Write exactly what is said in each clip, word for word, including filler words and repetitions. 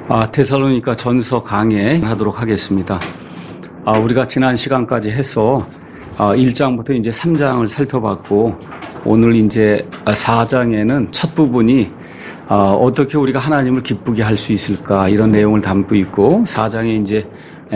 아, 데살로니가 전서 강해 하도록 하겠습니다. 아, 우리가 지난 시간까지 해서 아, 일 장부터 이제 삼 장을 살펴봤고, 오늘 이제 사 장에는 첫 부분이 아, 어떻게 우리가 하나님을 기쁘게 할 수 있을까, 이런 내용을 담고 있고, 사 장의 이제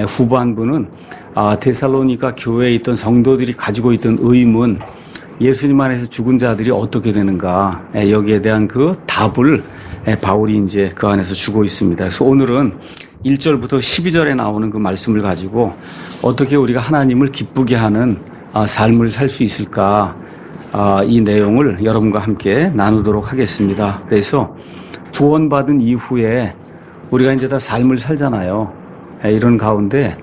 후반부는 아, 데살로니가 교회에 있던 성도들이 가지고 있던 의문, 예수님 안에서 죽은 자들이 어떻게 되는가, 여기에 대한 그 답을 바울이 이제 그 안에서 주고 있습니다. 그래서 오늘은 일 절부터 십이 절에 나오는 그 말씀을 가지고 어떻게 우리가 하나님을 기쁘게 하는 삶을 살 수 있을까, 이 내용을 여러분과 함께 나누도록 하겠습니다. 그래서 구원받은 이후에 우리가 이제 다 삶을 살잖아요. 이런 가운데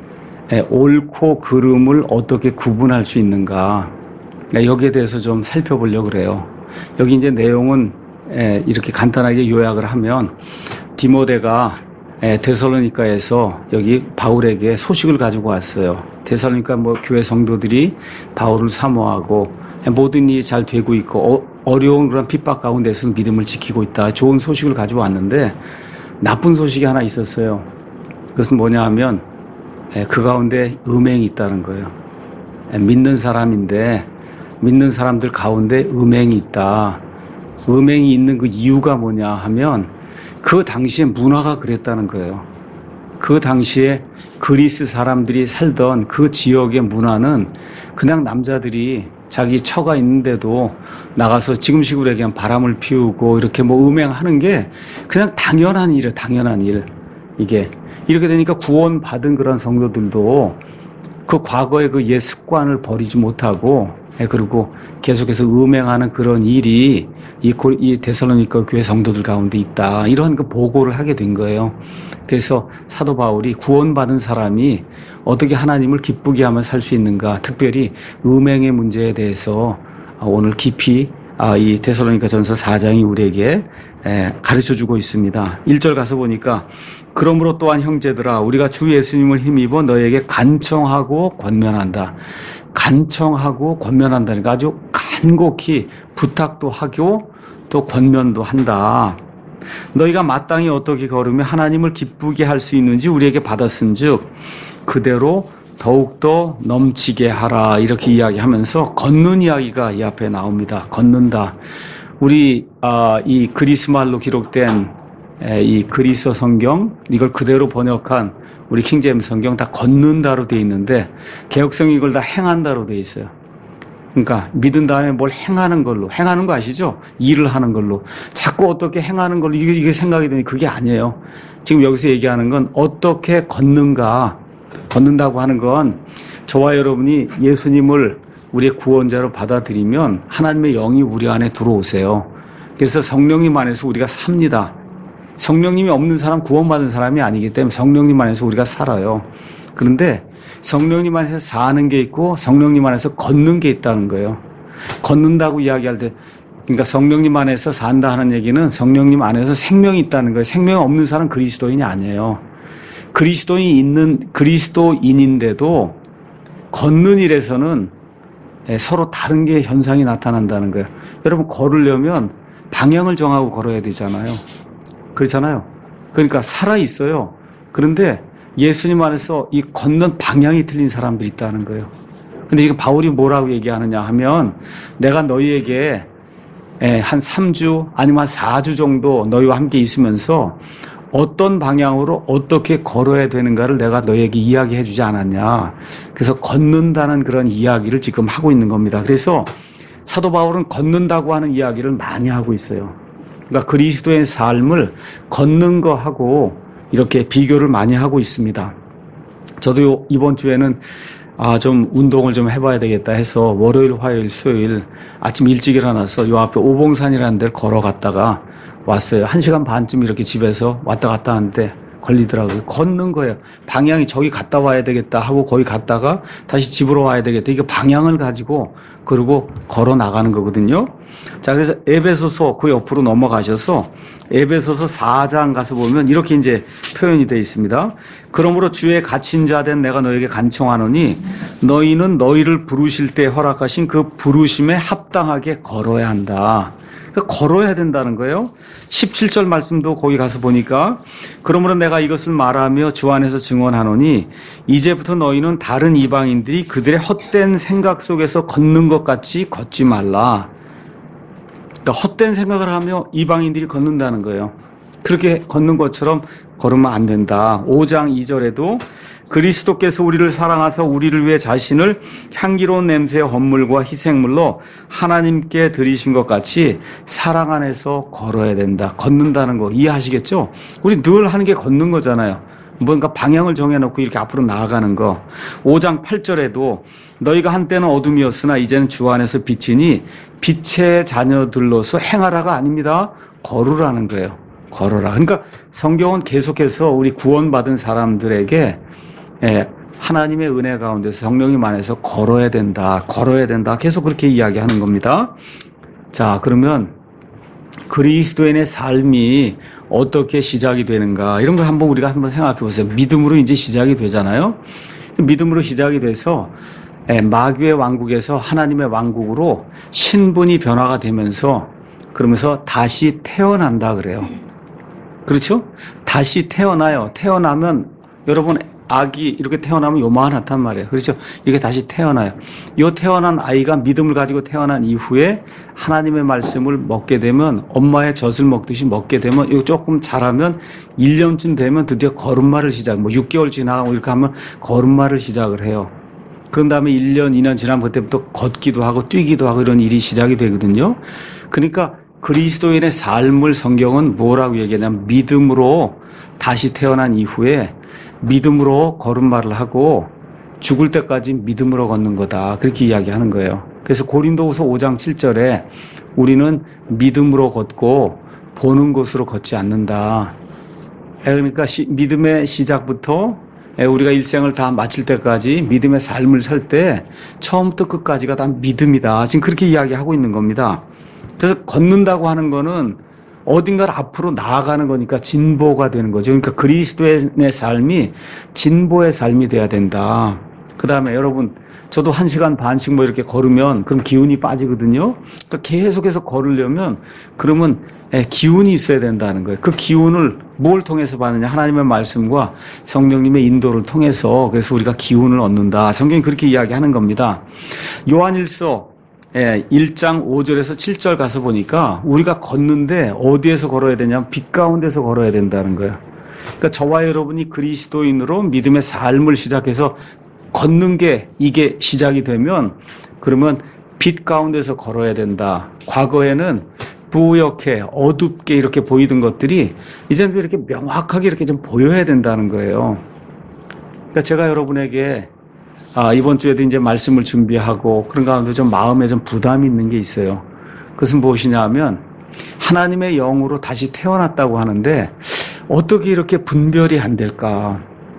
옳고 그름을 어떻게 구분할 수 있는가, 여기에 대해서 좀 살펴보려고 그래요. 여기 이제 내용은 이렇게 간단하게 요약을 하면, 디모데가 데살로니가에서 여기 바울에게 소식을 가지고 왔어요. 데살로니가 뭐 교회 성도들이 바울을 사모하고 모든 일이 잘 되고 있고 어려운 그런 핍박 가운데서 믿음을 지키고 있다, 좋은 소식을 가지고 왔는데 나쁜 소식이 하나 있었어요. 그것은 뭐냐 하면 그 가운데 음행이 있다는 거예요. 믿는 사람인데 믿는 사람들 가운데 음행이 있다. 음행이 있는 그 이유가 뭐냐 하면 그 당시에 문화가 그랬다는 거예요. 그 당시에 그리스 사람들이 살던 그 지역의 문화는 그냥 남자들이 자기 처가 있는데도 나가서 지금식으로 얘기하면 바람을 피우고 이렇게 뭐 음행하는 게 그냥 당연한 일이에요. 당연한 일. 이게 이렇게 되니까 구원받은 그런 성도들도 그 과거의 그 옛 습관을 버리지 못하고, 그리고 계속해서 음행하는 그런 일이 이, 이 데살로니가 교회 성도들 가운데 있다, 이런 그 보고를 하게 된 거예요. 그래서 사도 바울이 구원받은 사람이 어떻게 하나님을 기쁘게 하며 살 수 있는가, 특별히 음행의 문제에 대해서 오늘 깊이 이 데살로니가 전서 사 장이 우리에게 가르쳐주고 있습니다. 일 절 가서 보니까, 그러므로 또한 형제들아, 우리가 주 예수님을 힘입어 너에게 간청하고 권면한다. 간청하고 권면한다니까 아주 간곡히 부탁도 하고 또 권면도 한다. 너희가 마땅히 어떻게 걸으면 하나님을 기쁘게 할 수 있는지 우리에게 받았은즉 그대로 더욱더 넘치게 하라, 이렇게 이야기하면서 걷는 이야기가 이 앞에 나옵니다. 걷는다. 우리 아, 이 그리스 말로 기록된 이 그리스 성경, 이걸 그대로 번역한 우리 킹제임스 성경 다 걷는다로 되어 있는데, 개혁성이 이걸 다 행한다로 되어 있어요. 그러니까 믿은 다음에 뭘 행하는 걸로, 행하는 거 아시죠? 일을 하는 걸로. 자꾸 어떻게 행하는 걸로 이게, 이게 생각이 되니 그게 아니에요. 지금 여기서 얘기하는 건 어떻게 걷는가. 걷는다고 하는 건 저와 여러분이 예수님을 우리의 구원자로 받아들이면 하나님의 영이 우리 안에 들어오세요. 그래서 성령님 안에서 우리가 삽니다. 성령님이 없는 사람 구원받은 사람이 아니기 때문에 성령님 안에서 우리가 살아요. 그런데 성령님 안에서 사는 게 있고 성령님 안에서 걷는 게 있다는 거예요. 걷는다고 이야기할 때, 그러니까 성령님 안에서 산다 하는 얘기는 성령님 안에서 생명이 있다는 거예요. 생명 없는 사람 그리스도인이 아니에요. 그리스도인이 있는 그리스도인인데도 걷는 일에서는 서로 다른 게 현상이 나타난다는 거예요. 여러분, 걸으려면 방향을 정하고 걸어야 되잖아요. 그렇잖아요. 그러니까 살아 있어요. 그런데 예수님 안에서 이 걷는 방향이 틀린 사람들이 있다는 거예요. 근데 지금 바울이 뭐라고 얘기하느냐 하면, 내가 너희에게 한 삼 주 아니면 한 사 주 정도 너희와 함께 있으면서 어떤 방향으로 어떻게 걸어야 되는가를 내가 너희에게 이야기해 주지 않았냐. 그래서 걷는다는 그런 이야기를 지금 하고 있는 겁니다. 그래서 사도 바울은 걷는다고 하는 이야기를 많이 하고 있어요. 그러니까 그리스도의 삶을 걷는 거하고 이렇게 비교를 많이 하고 있습니다. 저도 이번 주에는 아, 좀 운동을 좀 해봐야 되겠다 해서 월요일, 화요일, 수요일 아침 일찍 일어나서 요 앞에 오봉산이라는 데를 걸어갔다가 왔어요. 한 시간 반쯤 이렇게 집에서 왔다 갔다 하는데 걸리더라고요. 걷는 거예요. 방향이 저기 갔다 와야 되겠다 하고 거기 갔다가 다시 집으로 와야 되겠다. 이거 방향을 가지고 그리고 걸어 나가는 거거든요. 자, 그래서 에베소서 그 옆으로 넘어가셔서 에베소서 사 장 가서 보면 이렇게 이제 표현이 되어 있습니다. 그러므로 주의 갇힌 자 된 내가 너에게 간청하노니 너희는 너희를 부르실 때 허락하신 그 부르심에 합당하게 걸어야 한다. 그러니까 걸어야 된다는 거예요. 십칠 절 말씀도 거기 가서 보니까 그러므로 내가 이것을 말하며 주 안에서 증언하노니 이제부터 너희는 다른 이방인들이 그들의 헛된 생각 속에서 걷는 것 같이 걷지 말라. 그러니까 헛된 생각을 하며 이방인들이 걷는다는 거예요. 그렇게 걷는 것처럼 걸으면 안 된다. 오 장 이 절에도 그리스도께서 우리를 사랑하사 우리를 위해 자신을 향기로운 냄새의 헌물과 희생물로 하나님께 드리신 것 같이 사랑 안에서 걸어야 된다. 걷는다는 거 이해하시겠죠? 우리 늘 하는 게 걷는 거잖아요. 뭔가 방향을 정해놓고 이렇게 앞으로 나아가는 거. 오 장 팔 절에도 너희가 한때는 어둠이었으나 이제는 주 안에서 빛이니 빛의 자녀들로서 행하라가 아닙니다. 걸으라는 거예요. 걸어라. 그러니까 성경은 계속해서 우리 구원받은 사람들에게 예, 하나님의 은혜 가운데서 성령님 안에서 걸어야 된다. 걸어야 된다. 계속 그렇게 이야기하는 겁니다. 자, 그러면 그리스도인의 삶이 어떻게 시작이 되는가 이런 걸 한번 우리가 한번 생각해 보세요. 믿음으로 이제 시작이 되잖아요. 믿음으로 시작이 돼서 예, 마귀의 왕국에서 하나님의 왕국으로 신분이 변화가 되면서 그러면서 다시 태어난다 그래요. 그렇죠? 다시 태어나요. 태어나면 여러분 아기 이렇게 태어나면 요만하단 말이에요. 그렇죠? 이게 다시 태어나요. 요 태어난 아이가 믿음을 가지고 태어난 이후에 하나님의 말씀을 먹게 되면 엄마의 젖을 먹듯이 먹게 되면 이거 조금 자라면 일 년쯤 되면 드디어 걸음마를 시작. 뭐 육 개월 지나고 이렇게 하면 걸음마를 시작을 해요. 그런 다음에 일 년, 이 년 지나면 그때부터 걷기도 하고 뛰기도 하고 이런 일이 시작이 되거든요. 그러니까 그리스도인의 삶을 성경은 뭐라고 얘기하냐면 믿음으로 다시 태어난 이후에 믿음으로 걸음마를 하고 죽을 때까지 믿음으로 걷는 거다. 그렇게 이야기하는 거예요. 그래서 고린도후서 오 장 칠 절에 우리는 믿음으로 걷고 보는 곳으로 걷지 않는다. 그러니까 시, 믿음의 시작부터 우리가 일생을 다 마칠 때까지 믿음의 삶을 살 때 처음부터 끝까지가 다 믿음이다. 지금 그렇게 이야기하고 있는 겁니다. 그래서 걷는다고 하는 거는 어딘가를 앞으로 나아가는 거니까 진보가 되는 거죠. 그러니까 그리스도의 삶이 진보의 삶이 돼야 된다. 그 다음에 여러분, 저도 한 시간 반씩 뭐 이렇게 걸으면 그럼 기운이 빠지거든요. 그러니까 계속해서 걸으려면 그러면 기운이 있어야 된다는 거예요. 그 기운을 뭘 통해서 받느냐? 하나님의 말씀과 성령님의 인도를 통해서 그래서 우리가 기운을 얻는다. 성경이 그렇게 이야기하는 겁니다. 요한일서 예, 일 장 오 절에서 칠 절 가서 보니까 우리가 걷는데 어디에서 걸어야 되냐면 빛 가운데서 걸어야 된다는 거예요. 그러니까 저와 여러분이 그리스도인으로 믿음의 삶을 시작해서 걷는 게 이게 시작이 되면 그러면 빛 가운데서 걸어야 된다. 과거에는 부옇게 어둡게 이렇게 보이던 것들이 이제는 이렇게 명확하게 이렇게 좀 보여야 된다는 거예요. 그러니까 제가 여러분에게 아, 이번 주에도 이제 말씀을 준비하고 그런 가운데 좀 마음에 좀 부담이 있는 게 있어요. 그것은 무엇이냐 하면 하나님의 영으로 다시 태어났다고 하는데 어떻게 이렇게 분별이 안 될까?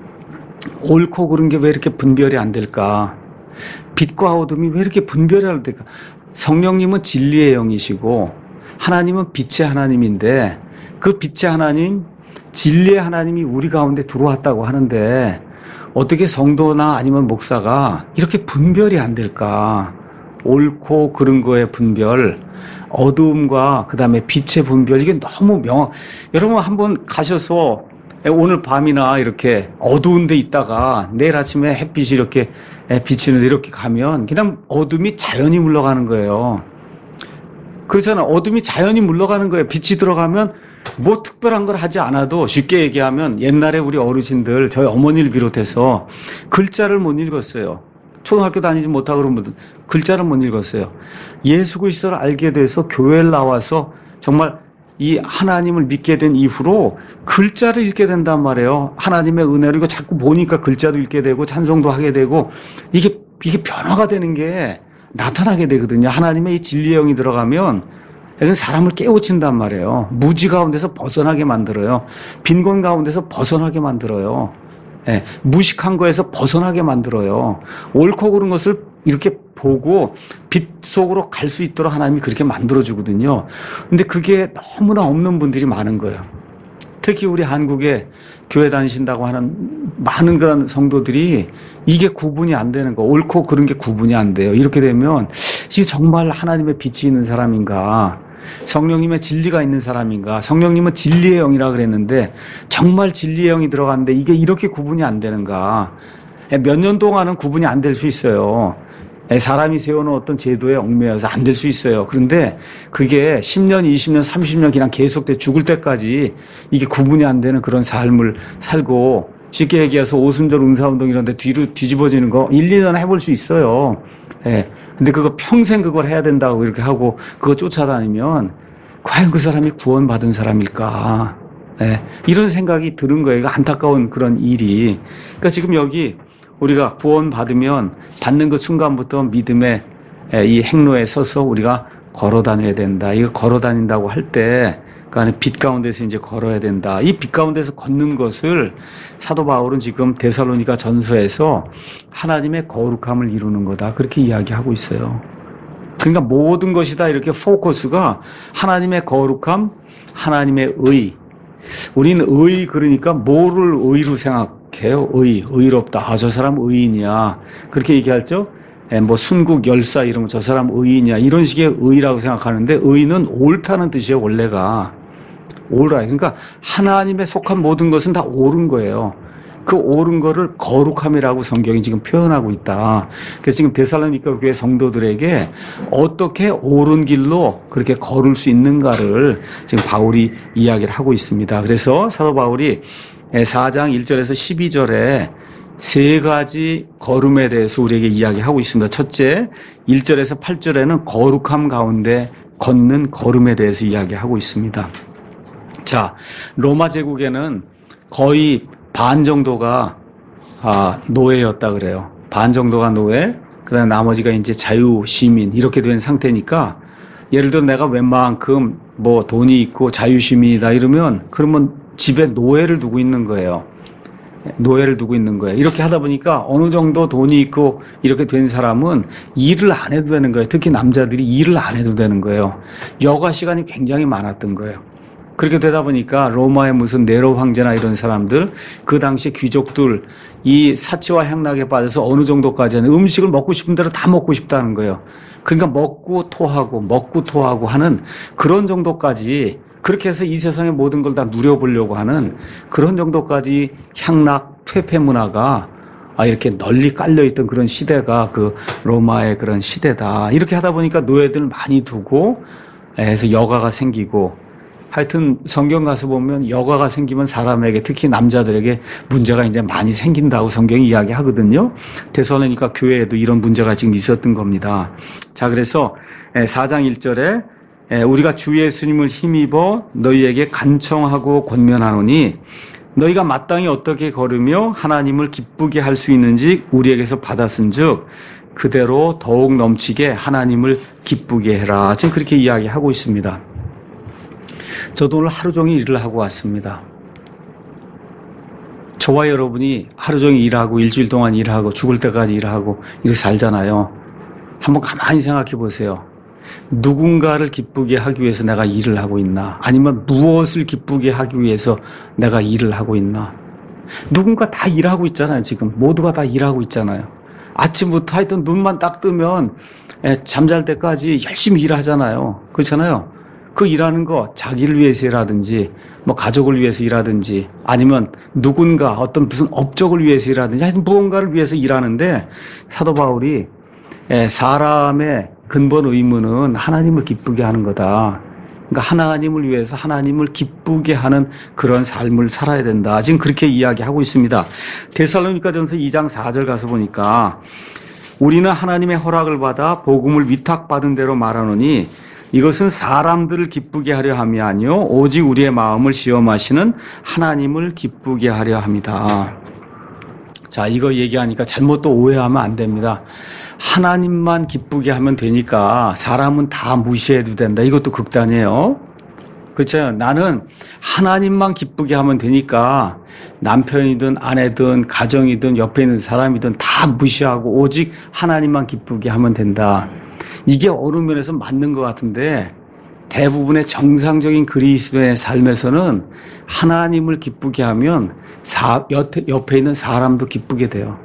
옳고 그른 게 왜 이렇게 분별이 안 될까? 빛과 어둠이 왜 이렇게 분별이 안 될까? 성령님은 진리의 영이시고 하나님은 빛의 하나님인데 그 빛의 하나님, 진리의 하나님이 우리 가운데 들어왔다고 하는데 어떻게 성도나 아니면 목사가 이렇게 분별이 안 될까? 옳고 그른 거의 분별, 어두움과 그 다음에 빛의 분별, 이게 너무 명확. 여러분 한번 가셔서 오늘 밤이나 이렇게 어두운 데 있다가 내일 아침에 햇빛이 이렇게 비치는데 이렇게 가면 그냥 어둠이 자연히 물러가는 거예요. 그렇잖아. 어둠이 자연히 물러가는 거예요. 빛이 들어가면 뭐 특별한 걸 하지 않아도 쉽게 얘기하면 옛날에 우리 어르신들 저희 어머니를 비롯해서 글자를 못 읽었어요. 초등학교 다니지 못하고 그런 분들 글자를 못 읽었어요. 예수 그리스도를 알게 돼서 교회를 나와서 정말 이 하나님을 믿게 된 이후로 글자를 읽게 된단 말이에요. 하나님의 은혜로 이거 자꾸 보니까 글자도 읽게 되고 찬송도 하게 되고 이게 이게 변화가 되는 게 나타나게 되거든요. 하나님의 이 진리의 영이 들어가면 이건 사람을 깨우친단 말이에요. 무지 가운데서 벗어나게 만들어요. 빈곤 가운데서 벗어나게 만들어요. 예, 무식한 거에서 벗어나게 만들어요. 옳고 그른 것을 이렇게 보고 빛 속으로 갈 수 있도록 하나님이 그렇게 만들어주거든요. 근데 그게 너무나 없는 분들이 많은 거예요. 특히 우리 한국에 교회 다니신다고 하는 많은 그런 성도들이 이게 구분이 안 되는 거, 옳고 그른 게 구분이 안 돼요. 이렇게 되면 이게 정말 하나님의 빛이 있는 사람인가? 성령님의 진리가 있는 사람인가? 성령님은 진리의 영이라 그랬는데 정말 진리의 영이 들어갔는데 이게 이렇게 구분이 안 되는가? 몇 년 동안은 구분이 안 될 수 있어요. 사람이 세워놓은 어떤 제도에 얽매여서 안 될 수 있어요. 그런데 그게 십 년, 이십 년, 삼십 년 그냥 계속돼 죽을 때까지 이게 구분이 안 되는 그런 삶을 살고 쉽게 얘기해서 오순절 은사운동 이런 데 뒤로 뒤집어지는 거 일, 이 년 해볼 수 있어요. 예. 근데 그거 평생 그걸 해야 된다고 이렇게 하고 그거 쫓아다니면 과연 그 사람이 구원받은 사람일까? 예. 이런 생각이 드는 거예요. 이거 안타까운 그런 일이. 그러니까 지금 여기 우리가 구원받으면 받는 그 순간부터 믿음의 이 행로에 서서 우리가 걸어 다녀야 된다. 이거 걸어 다닌다고 할 때 그 안에 빛 가운데서 이제 걸어야 된다. 이 빛 가운데서 걷는 것을 사도 바울은 지금 데살로니가 전서에서 하나님의 거룩함을 이루는 거다. 그렇게 이야기하고 있어요. 그러니까 모든 것이 다 이렇게 포커스가 하나님의 거룩함, 하나님의 의. 우리는 의 그러니까 뭐를 의로 생각해요? 의, 의롭다. 아, 저 사람 의인이야. 그렇게 얘기할죠? 예, 뭐 순국 열사 이러면 저 사람 의인이야. 이런 식의 의라고 생각하는데 의는 옳다는 뜻이에요. 원래가. 옳아. 그러니까 하나님에 속한 모든 것은 다 옳은 거예요. 그 옳은 거를 거룩함이라고 성경이 지금 표현하고 있다. 그래서 지금 데살로니가 교회 성도들에게 어떻게 옳은 길로 그렇게 걸을 수 있는가를 지금 바울이 이야기를 하고 있습니다. 그래서 사도 바울이 사 장 일 절에서 십이 절에 세 가지 걸음에 대해서 우리에게 이야기하고 있습니다. 첫째, 일 절에서 팔 절에는 거룩함 가운데 걷는 걸음에 대해서 이야기하고 있습니다. 자, 로마 제국에는 거의 반 정도가 아, 노예였다 그래요. 반 정도가 노예, 그다음에 나머지가 이제 자유 시민 이렇게 된 상태니까 예를 들어 내가 웬만큼 뭐 돈이 있고 자유 시민이다 이러면 그러면 집에 노예를 두고 있는 거예요. 노예를 두고 있는 거예요. 이렇게 하다 보니까 어느 정도 돈이 있고 이렇게 된 사람은 일을 안 해도 되는 거예요. 특히 남자들이 일을 안 해도 되는 거예요. 여가 시간이 굉장히 많았던 거예요. 그렇게 되다 보니까 로마의 무슨 네로 황제나 이런 사람들, 그 당시 귀족들 이 사치와 향락에 빠져서 어느 정도까지는 음식을 먹고 싶은 대로 다 먹고 싶다는 거예요. 그러니까 먹고 토하고 먹고 토하고 하는 그런 정도까지, 그렇게 해서 이 세상의 모든 걸 다 누려보려고 하는 그런 정도까지 향락 퇴폐 문화가 아, 이렇게 널리 깔려있던 그런 시대가 그 로마의 그런 시대다. 이렇게 하다 보니까 노예들을 많이 두고 해서 여가가 생기고, 하여튼 성경 가서 보면 여가가 생기면 사람에게, 특히 남자들에게 문제가 이제 많이 생긴다고 성경이 이야기하거든요. 데살로니가 교회에도 이런 문제가 지금 있었던 겁니다. 자, 그래서 사 장 일 절에 우리가 주 예수님을 힘입어 너희에게 간청하고 권면하노니 너희가 마땅히 어떻게 걸으며 하나님을 기쁘게 할 수 있는지 우리에게서 받았은즉 그대로 더욱 넘치게 하나님을 기쁘게 해라. 지금 그렇게 이야기하고 있습니다. 저도 오늘 하루 종일 일을 하고 왔습니다. 저와 여러분이 하루 종일 일하고 일주일 동안 일하고 죽을 때까지 일하고 이렇게 살잖아요. 한번 가만히 생각해 보세요. 누군가를 기쁘게 하기 위해서 내가 일을 하고 있나? 아니면 무엇을 기쁘게 하기 위해서 내가 일을 하고 있나? 누군가 다 일하고 있잖아요. 지금 모두가 다 일하고 있잖아요. 아침부터 하여튼 눈만 딱 뜨면 잠잘 때까지 열심히 일하잖아요. 그렇잖아요. 그 일하는 거 자기를 위해서 일하든지 뭐 가족을 위해서 일하든지 아니면 누군가 어떤 무슨 업적을 위해서 일하든지 하여튼 무언가를 위해서 일하는데, 사도 바울이 사람의 근본 의무는 하나님을 기쁘게 하는 거다. 그러니까 하나님을 위해서 하나님을 기쁘게 하는 그런 삶을 살아야 된다. 지금 그렇게 이야기하고 있습니다. 데살로니가전서 이 장 사 절 가서 보니까 우리는 하나님의 허락을 받아 복음을 위탁받은 대로 말하노니 이것은 사람들을 기쁘게 하려 함이 아니요 오직 우리의 마음을 시험하시는 하나님을 기쁘게 하려 함이다. 자, 이거 얘기하니까 잘못 또 오해하면 안 됩니다. 하나님만 기쁘게 하면 되니까 사람은 다 무시해도 된다. 이것도 극단이에요. 그렇죠? 나는 하나님만 기쁘게 하면 되니까 남편이든 아내든 가정이든 옆에 있는 사람이든 다 무시하고 오직 하나님만 기쁘게 하면 된다. 이게 어느 면에서 맞는 것 같은데 대부분의 정상적인 그리스도의 삶에서는 하나님을 기쁘게 하면 사, 옆에, 옆에 있는 사람도 기쁘게 돼요.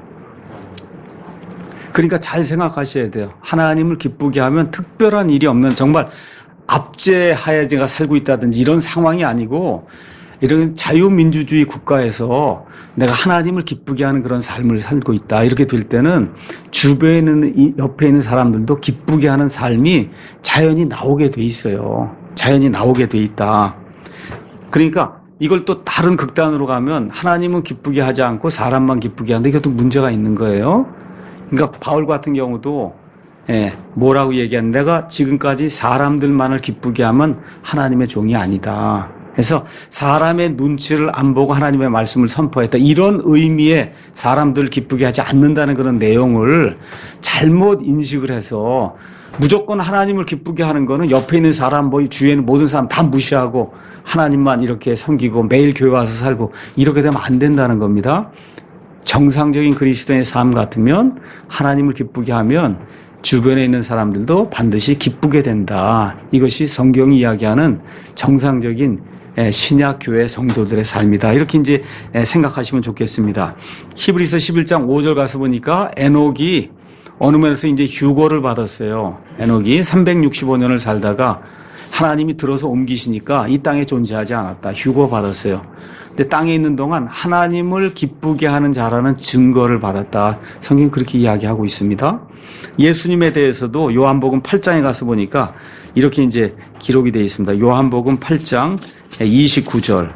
그러니까 잘 생각하셔야 돼요. 하나님을 기쁘게 하면 특별한 일이 없는, 정말 압제하에 제가 살고 있다든지 이런 상황이 아니고 이런 자유민주주의 국가에서 내가 하나님을 기쁘게 하는 그런 삶을 살고 있다. 이렇게 될 때는 주변에 있는, 옆에 있는 사람들도 기쁘게 하는 삶이 자연히 나오게 돼 있어요. 자연히 나오게 돼 있다. 그러니까 이걸 또 다른 극단으로 가면 하나님은 기쁘게 하지 않고 사람만 기쁘게 하는데 이것도 문제가 있는 거예요. 그러니까 바울 같은 경우도 예, 뭐라고 얘기하는 내가 지금까지 사람들만을 기쁘게 하면 하나님의 종이 아니다. 그래서 사람의 눈치를 안 보고 하나님의 말씀을 선포했다. 이런 의미의 사람들을 기쁘게 하지 않는다는 그런 내용을 잘못 인식을 해서 무조건 하나님을 기쁘게 하는 거는 옆에 있는 사람, 뭐 주위에 있는 모든 사람 다 무시하고 하나님만 이렇게 섬기고 매일 교회 와서 살고 이렇게 되면 안 된다는 겁니다. 정상적인 그리스도인의 삶 같으면 하나님을 기쁘게 하면 주변에 있는 사람들도 반드시 기쁘게 된다. 이것이 성경이 이야기하는 정상적인 신약 교회 성도들의 삶이다. 이렇게 이제 생각하시면 좋겠습니다. 히브리서 십일 장 오 절 가서 보니까 에녹이 어느 면에서 이제 휴거를 받았어요. 에녹이 삼백육십오 년을 살다가 하나님이 들어서 옮기시니까 이 땅에 존재하지 않았다. 휴거 받았어요. 근데 땅에 있는 동안 하나님을 기쁘게 하는 자라는 증거를 받았다. 성경이 그렇게 이야기하고 있습니다. 예수님에 대해서도 요한복음 팔 장에 가서 보니까 이렇게 이제 기록이 되어 있습니다. 요한복음 팔 장 이십구 절.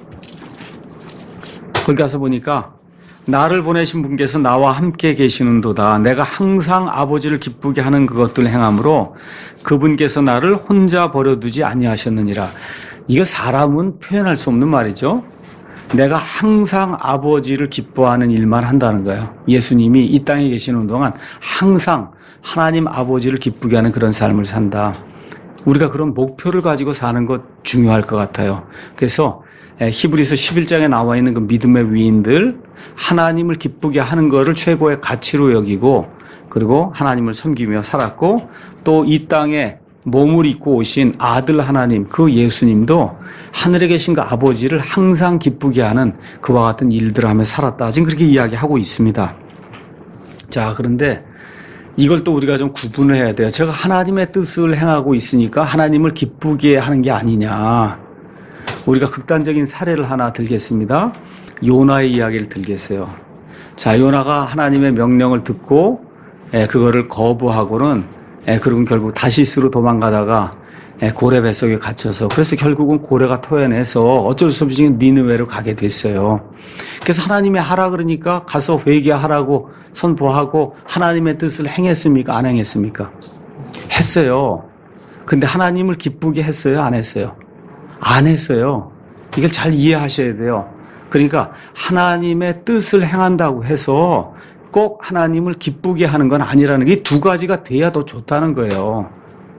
거기 가서 보니까 나를 보내신 분께서 나와 함께 계시는도다. 내가 항상 아버지를 기쁘게 하는 그것들을 행함으로 그분께서 나를 혼자 버려두지 아니하셨느니라. 이거 사람은 표현할 수 없는 말이죠. 내가 항상 아버지를 기뻐하는 일만 한다는 거예요. 예수님이 이 땅에 계시는 동안 항상 하나님 아버지를 기쁘게 하는 그런 삶을 산다. 우리가 그런 목표를 가지고 사는 것 중요할 것 같아요. 그래서 히브리서 십일 장에 나와 있는 그 믿음의 위인들, 하나님을 기쁘게 하는 것을 최고의 가치로 여기고 그리고 하나님을 섬기며 살았고 또 이 땅에 몸을 입고 오신 아들 하나님, 그 예수님도 하늘에 계신 그 아버지를 항상 기쁘게 하는 그와 같은 일들을 하며 살았다. 지금 그렇게 이야기하고 있습니다. 자, 그런데 이걸 또 우리가 좀 구분을 해야 돼요. 제가 하나님의 뜻을 행하고 있으니까 하나님을 기쁘게 하는 게 아니냐. 우리가 극단적인 사례를 하나 들겠습니다. 요나의 이야기를 들겠어요. 자, 요나가 하나님의 명령을 듣고 예, 그거를 거부하고는 예, 그리고 결국 다시스로 도망가다가 예, 고래 뱃속에 갇혀서 그래서 결국은 고래가 토해내서 어쩔 수 없이 니느웨로 가게 됐어요. 그래서 하나님이 하라 그러니까 가서 회개하라고 선포하고 하나님의 뜻을 행했습니까? 안 행했습니까? 했어요. 근데 하나님을 기쁘게 했어요? 안 했어요? 안 했어요. 이걸 잘 이해하셔야 돼요. 그러니까 하나님의 뜻을 행한다고 해서 꼭 하나님을 기쁘게 하는 건 아니라는 게 이 두 가지가 돼야 더 좋다는 거예요.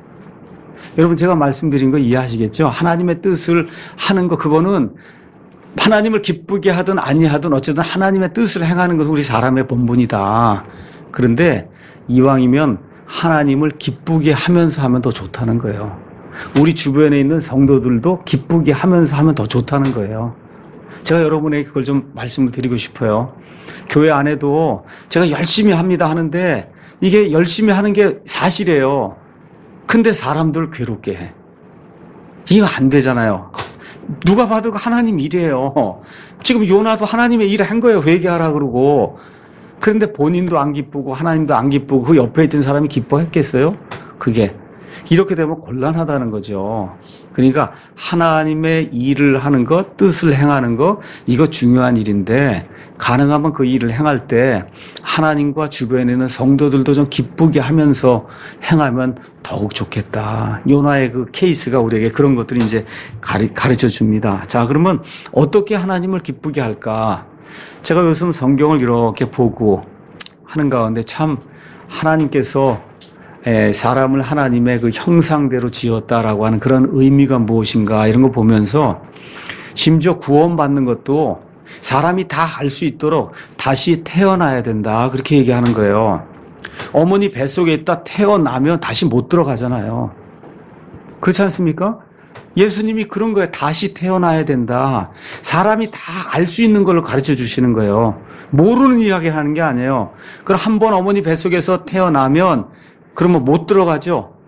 여러분 제가 말씀드린 거 이해하시겠죠? 하나님의 뜻을 하는 거 그거는 하나님을 기쁘게 하든 아니하든 어쨌든 하나님의 뜻을 행하는 것은 우리 사람의 본분이다. 그런데 이왕이면 하나님을 기쁘게 하면서 하면 더 좋다는 거예요. 우리 주변에 있는 성도들도 기쁘게 하면서 하면 더 좋다는 거예요. 제가 여러분에게 그걸 좀 말씀을 드리고 싶어요. 교회 안에도 제가 열심히 합니다 하는데 이게 열심히 하는 게 사실이에요. 근데 사람들 괴롭게 해. 이거 안 되잖아요. 누가 봐도 하나님 일이에요. 지금 요나도 하나님의 일을 한 거예요. 회개하라 그러고. 그런데 본인도 안 기쁘고 하나님도 안 기쁘고 그 옆에 있던 사람이 기뻐했겠어요? 그게. 이렇게 되면 곤란하다는 거죠. 그러니까 하나님의 일을 하는 것, 뜻을 행하는 것, 이거 중요한 일인데 가능하면 그 일을 행할 때 하나님과 주변에 있는 성도들도 좀 기쁘게 하면서 행하면 더욱 좋겠다. 요나의 그 케이스가 우리에게 그런 것들을 이제 가르쳐 줍니다. 자, 그러면 어떻게 하나님을 기쁘게 할까? 제가 요즘 성경을 이렇게 보고 하는 가운데 참 하나님께서 사람을 하나님의 그 형상대로 지었다라고 하는 그런 의미가 무엇인가 이런 거 보면서 심지어 구원받는 것도 사람이 다 알 수 있도록 다시 태어나야 된다 그렇게 얘기하는 거예요. 어머니 뱃속에 있다 태어나면 다시 못 들어가잖아요. 그렇지 않습니까? 예수님이 그런 거에 다시 태어나야 된다. 사람이 다 알 수 있는 걸로 가르쳐 주시는 거예요. 모르는 이야기를 하는 게 아니에요. 그럼 한 번 어머니 뱃속에서 태어나면 그러면 못 들어가죠.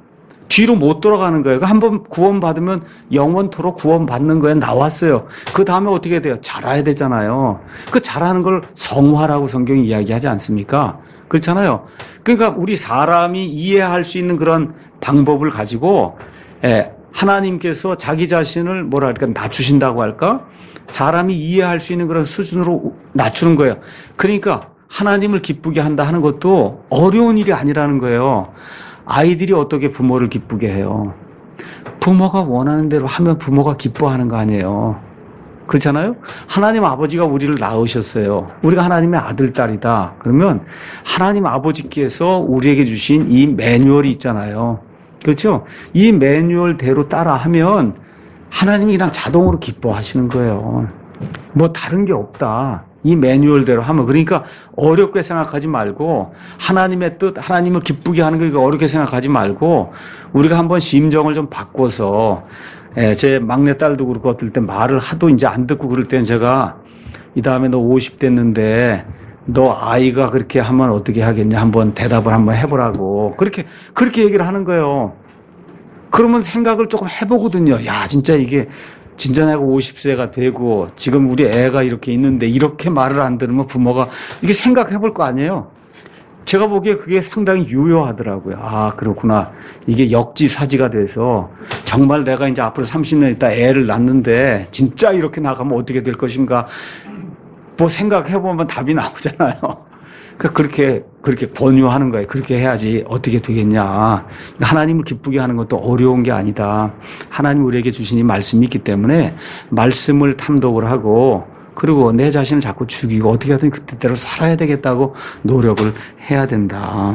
뒤로 못 돌아가는 거예요. 한번 구원받으면 영원토록 구원받는 거에 나왔어요. 그 다음에 어떻게 돼요? 자라야 되잖아요. 그 자라는 걸 성화라고 성경이 이야기하지 않습니까? 그렇잖아요. 그러니까 우리 사람이 이해할 수 있는 그런 방법을 가지고 예, 하나님께서 자기 자신을 뭐라 할까 낮추신다고 할까? 사람이 이해할 수 있는 그런 수준으로 낮추는 거예요. 그러니까 하나님을 기쁘게 한다 하는 것도 어려운 일이 아니라는 거예요. 아이들이 어떻게 부모를 기쁘게 해요? 부모가 원하는 대로 하면 부모가 기뻐하는 거 아니에요. 그렇잖아요? 하나님 아버지가 우리를 낳으셨어요. 우리가 하나님의 아들, 딸이다. 그러면 하나님 아버지께서 우리에게 주신 이 매뉴얼이 있잖아요. 그렇죠? 이 매뉴얼대로 따라하면 하나님이 그냥 자동으로 기뻐하시는 거예요. 뭐 다른 게 없다. 이 매뉴얼대로 하면. 그러니까 어렵게 생각하지 말고 하나님의 뜻, 하나님을 기쁘게 하는 거 어렵게 생각하지 말고 우리가 한번 심정을 좀 바꿔서 예, 제 막내딸도 그렇고 어떨 때 말을 하도 이제 안 듣고 그럴 땐 제가 이 다음에 너 오십 됐는데 너 아이가 그렇게 하면 어떻게 하겠냐 한번 대답을 한번 해보라고 그렇게 그렇게 얘기를 하는 거예요. 그러면 생각을 조금 해보거든요. 야 진짜 이게 진짜 내가 오십 세가 되고 지금 우리 애가 이렇게 있는데 이렇게 말을 안 들으면 부모가 이게 생각해 볼 거 아니에요. 제가 보기에 그게 상당히 유효하더라고요. 아 그렇구나. 이게 역지사지가 돼서 정말 내가 이제 앞으로 삼십 년 있다 애를 낳는데 진짜 이렇게 나가면 어떻게 될 것인가 뭐 생각해 보면 답이 나오잖아요. 그렇게 그렇게 권유하는 거예요. 그렇게 해야지 어떻게 되겠냐. 하나님을 기쁘게 하는 것도 어려운 게 아니다. 하나님 우리에게 주신 이 말씀이 있기 때문에 말씀을 탐독을 하고 그리고 내 자신을 자꾸 죽이고 어떻게 하든 그때대로 살아야 되겠다고 노력을 해야 된다.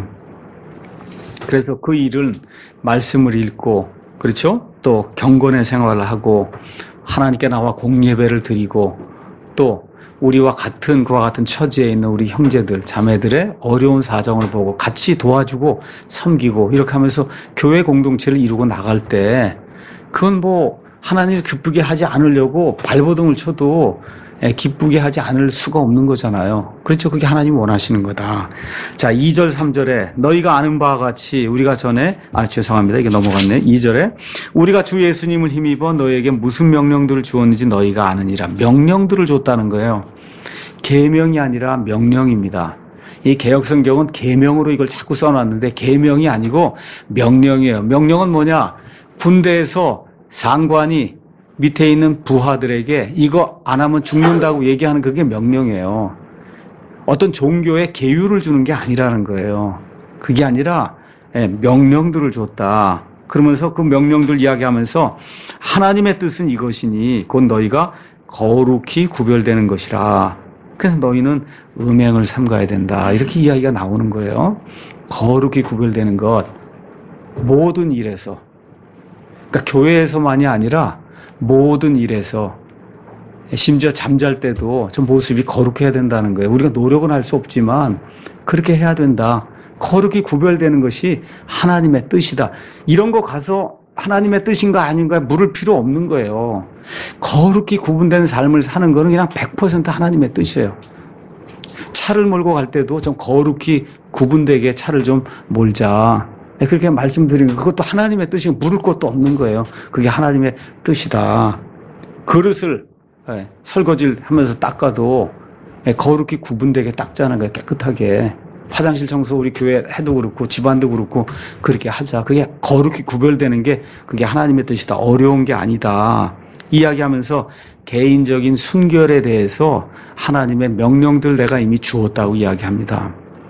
그래서 그 일은 말씀을 읽고 그렇죠? 또 경건의 생활을 하고 하나님께 나와 공예배를 드리고 또 우리와 같은 그와 같은 처지에 있는 우리 형제들 자매들의 어려운 사정을 보고 같이 도와주고 섬기고 이렇게 하면서 교회 공동체를 이루고 나갈 때 그건 뭐 하나님을 기쁘게 하지 않으려고 발버둥을 쳐도 기쁘게 하지 않을 수가 없는 거잖아요. 그렇죠. 그게 하나님이 원하시는 거다. 자, 이 절 삼 절에 너희가 아는 바와 같이 우리가 전에 아 죄송합니다. 이게 넘어갔네. 이 절에 우리가 주 예수님을 힘입어 너희에게 무슨 명령들을 주었는지 너희가 아느니라. 명령들을 줬다는 거예요. 계명이 아니라 명령입니다. 이 개역성경은 계명으로 이걸 자꾸 써놨는데 계명이 아니고 명령이에요. 명령은 뭐냐? 군대에서 상관이 밑에 있는 부하들에게 이거 안 하면 죽는다고 얘기하는 그게 명령이에요. 어떤 종교에 계율을 주는 게 아니라는 거예요. 그게 아니라 명령들을 줬다. 그러면서 그 명령들 이야기하면서 하나님의 뜻은 이것이니 곧 너희가 거룩히 구별되는 것이라. 그래서 너희는 음행을 삼가야 된다. 이렇게 이야기가 나오는 거예요. 거룩히 구별되는 것. 모든 일에서. 그러니까 교회에서만이 아니라 모든 일에서 심지어 잠잘 때도 좀 모습이 거룩해야 된다는 거예요. 우리가 노력은 할 수 없지만 그렇게 해야 된다. 거룩히 구별되는 것이 하나님의 뜻이다. 이런 거 가서 하나님의 뜻인가 아닌가 물을 필요 없는 거예요. 거룩히 구분되는 삶을 사는 거는 그냥 백 퍼센트 하나님의 뜻이에요. 차를 몰고 갈 때도 좀 거룩히 구분되게 차를 좀 몰자. 그렇게 말씀드리는 그것도 하나님의 뜻이고 물을 것도 없는 거예요. 그게 하나님의 뜻이다. 그릇을 설거지를 하면서 닦아도 거룩히 구분되게 닦자는 거예요. 깨끗하게. 화장실 청소 우리 교회 해도 그렇고 집안도 그렇고 그렇게 하자. 그게 거룩히 구별되는 게 그게 하나님의 뜻이다. 어려운 게 아니다. 이야기하면서 개인적인 순결에 대해서 하나님의 명령들 내가 이미 주었다고 이야기합니다.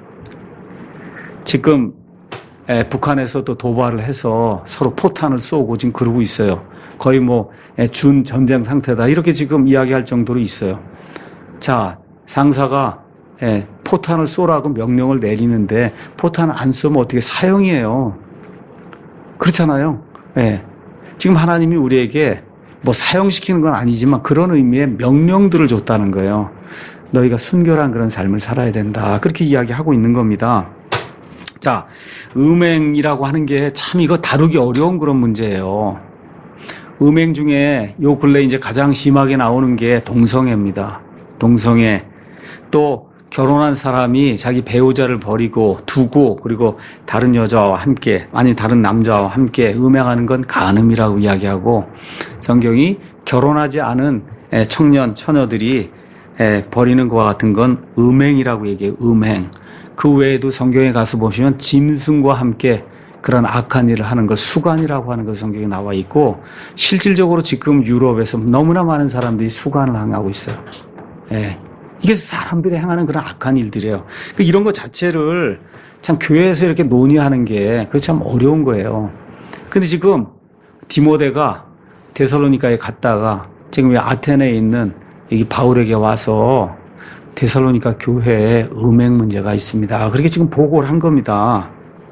지금 에, 북한에서도 도발을 해서 서로 포탄을 쏘고 지금 그러고 있어요. 거의 뭐 준 전쟁 상태다 이렇게 지금 이야기할 정도로 있어요. 자, 상사가 에, 포탄을 쏘라고 명령을 내리는데 포탄을 안 쏘면 어떻게 사형이에요. 그렇잖아요. 예. 지금 하나님이 우리에게 뭐 사형시키는 건 아니지만 그런 의미의 명령들을 줬다는 거예요. 너희가 순결한 그런 삶을 살아야 된다. 그렇게 이야기하고 있는 겁니다. 자, 음행이라고 하는 게 참 이거 다루기 어려운 그런 문제예요. 음행 중에 요 근래 이제 가장 심하게 나오는 게 동성애입니다. 동성애. 또 결혼한 사람이 자기 배우자를 버리고 두고 그리고 다른 여자와 함께 아니 다른 남자와 함께 음행하는 건 간음이라고 이야기하고 성경이 결혼하지 않은 청년 처녀들이 버리는 것과 같은 건 음행이라고 얘기해요. 음행. 그 외에도 성경에 가서 보시면 짐승과 함께 그런 악한 일을 하는 걸 수간이라고 하는 것 성경에 나와 있고 실질적으로 지금 유럽에서 너무나 많은 사람들이 수간을 행하고 있어요. 예. 이게 사람들이 행하는 그런 악한 일들이에요. 그 이런 것 자체를 참 교회에서 이렇게 논의하는 게 그게 참 어려운 거예요. 근데 지금 디모데가 데살로니가에 갔다가 지금 아테네에 있는 여기 바울에게 와서 데살로니가 교회에 음행 문제가 있습니다. 그렇게 지금 보고를 한 겁니다.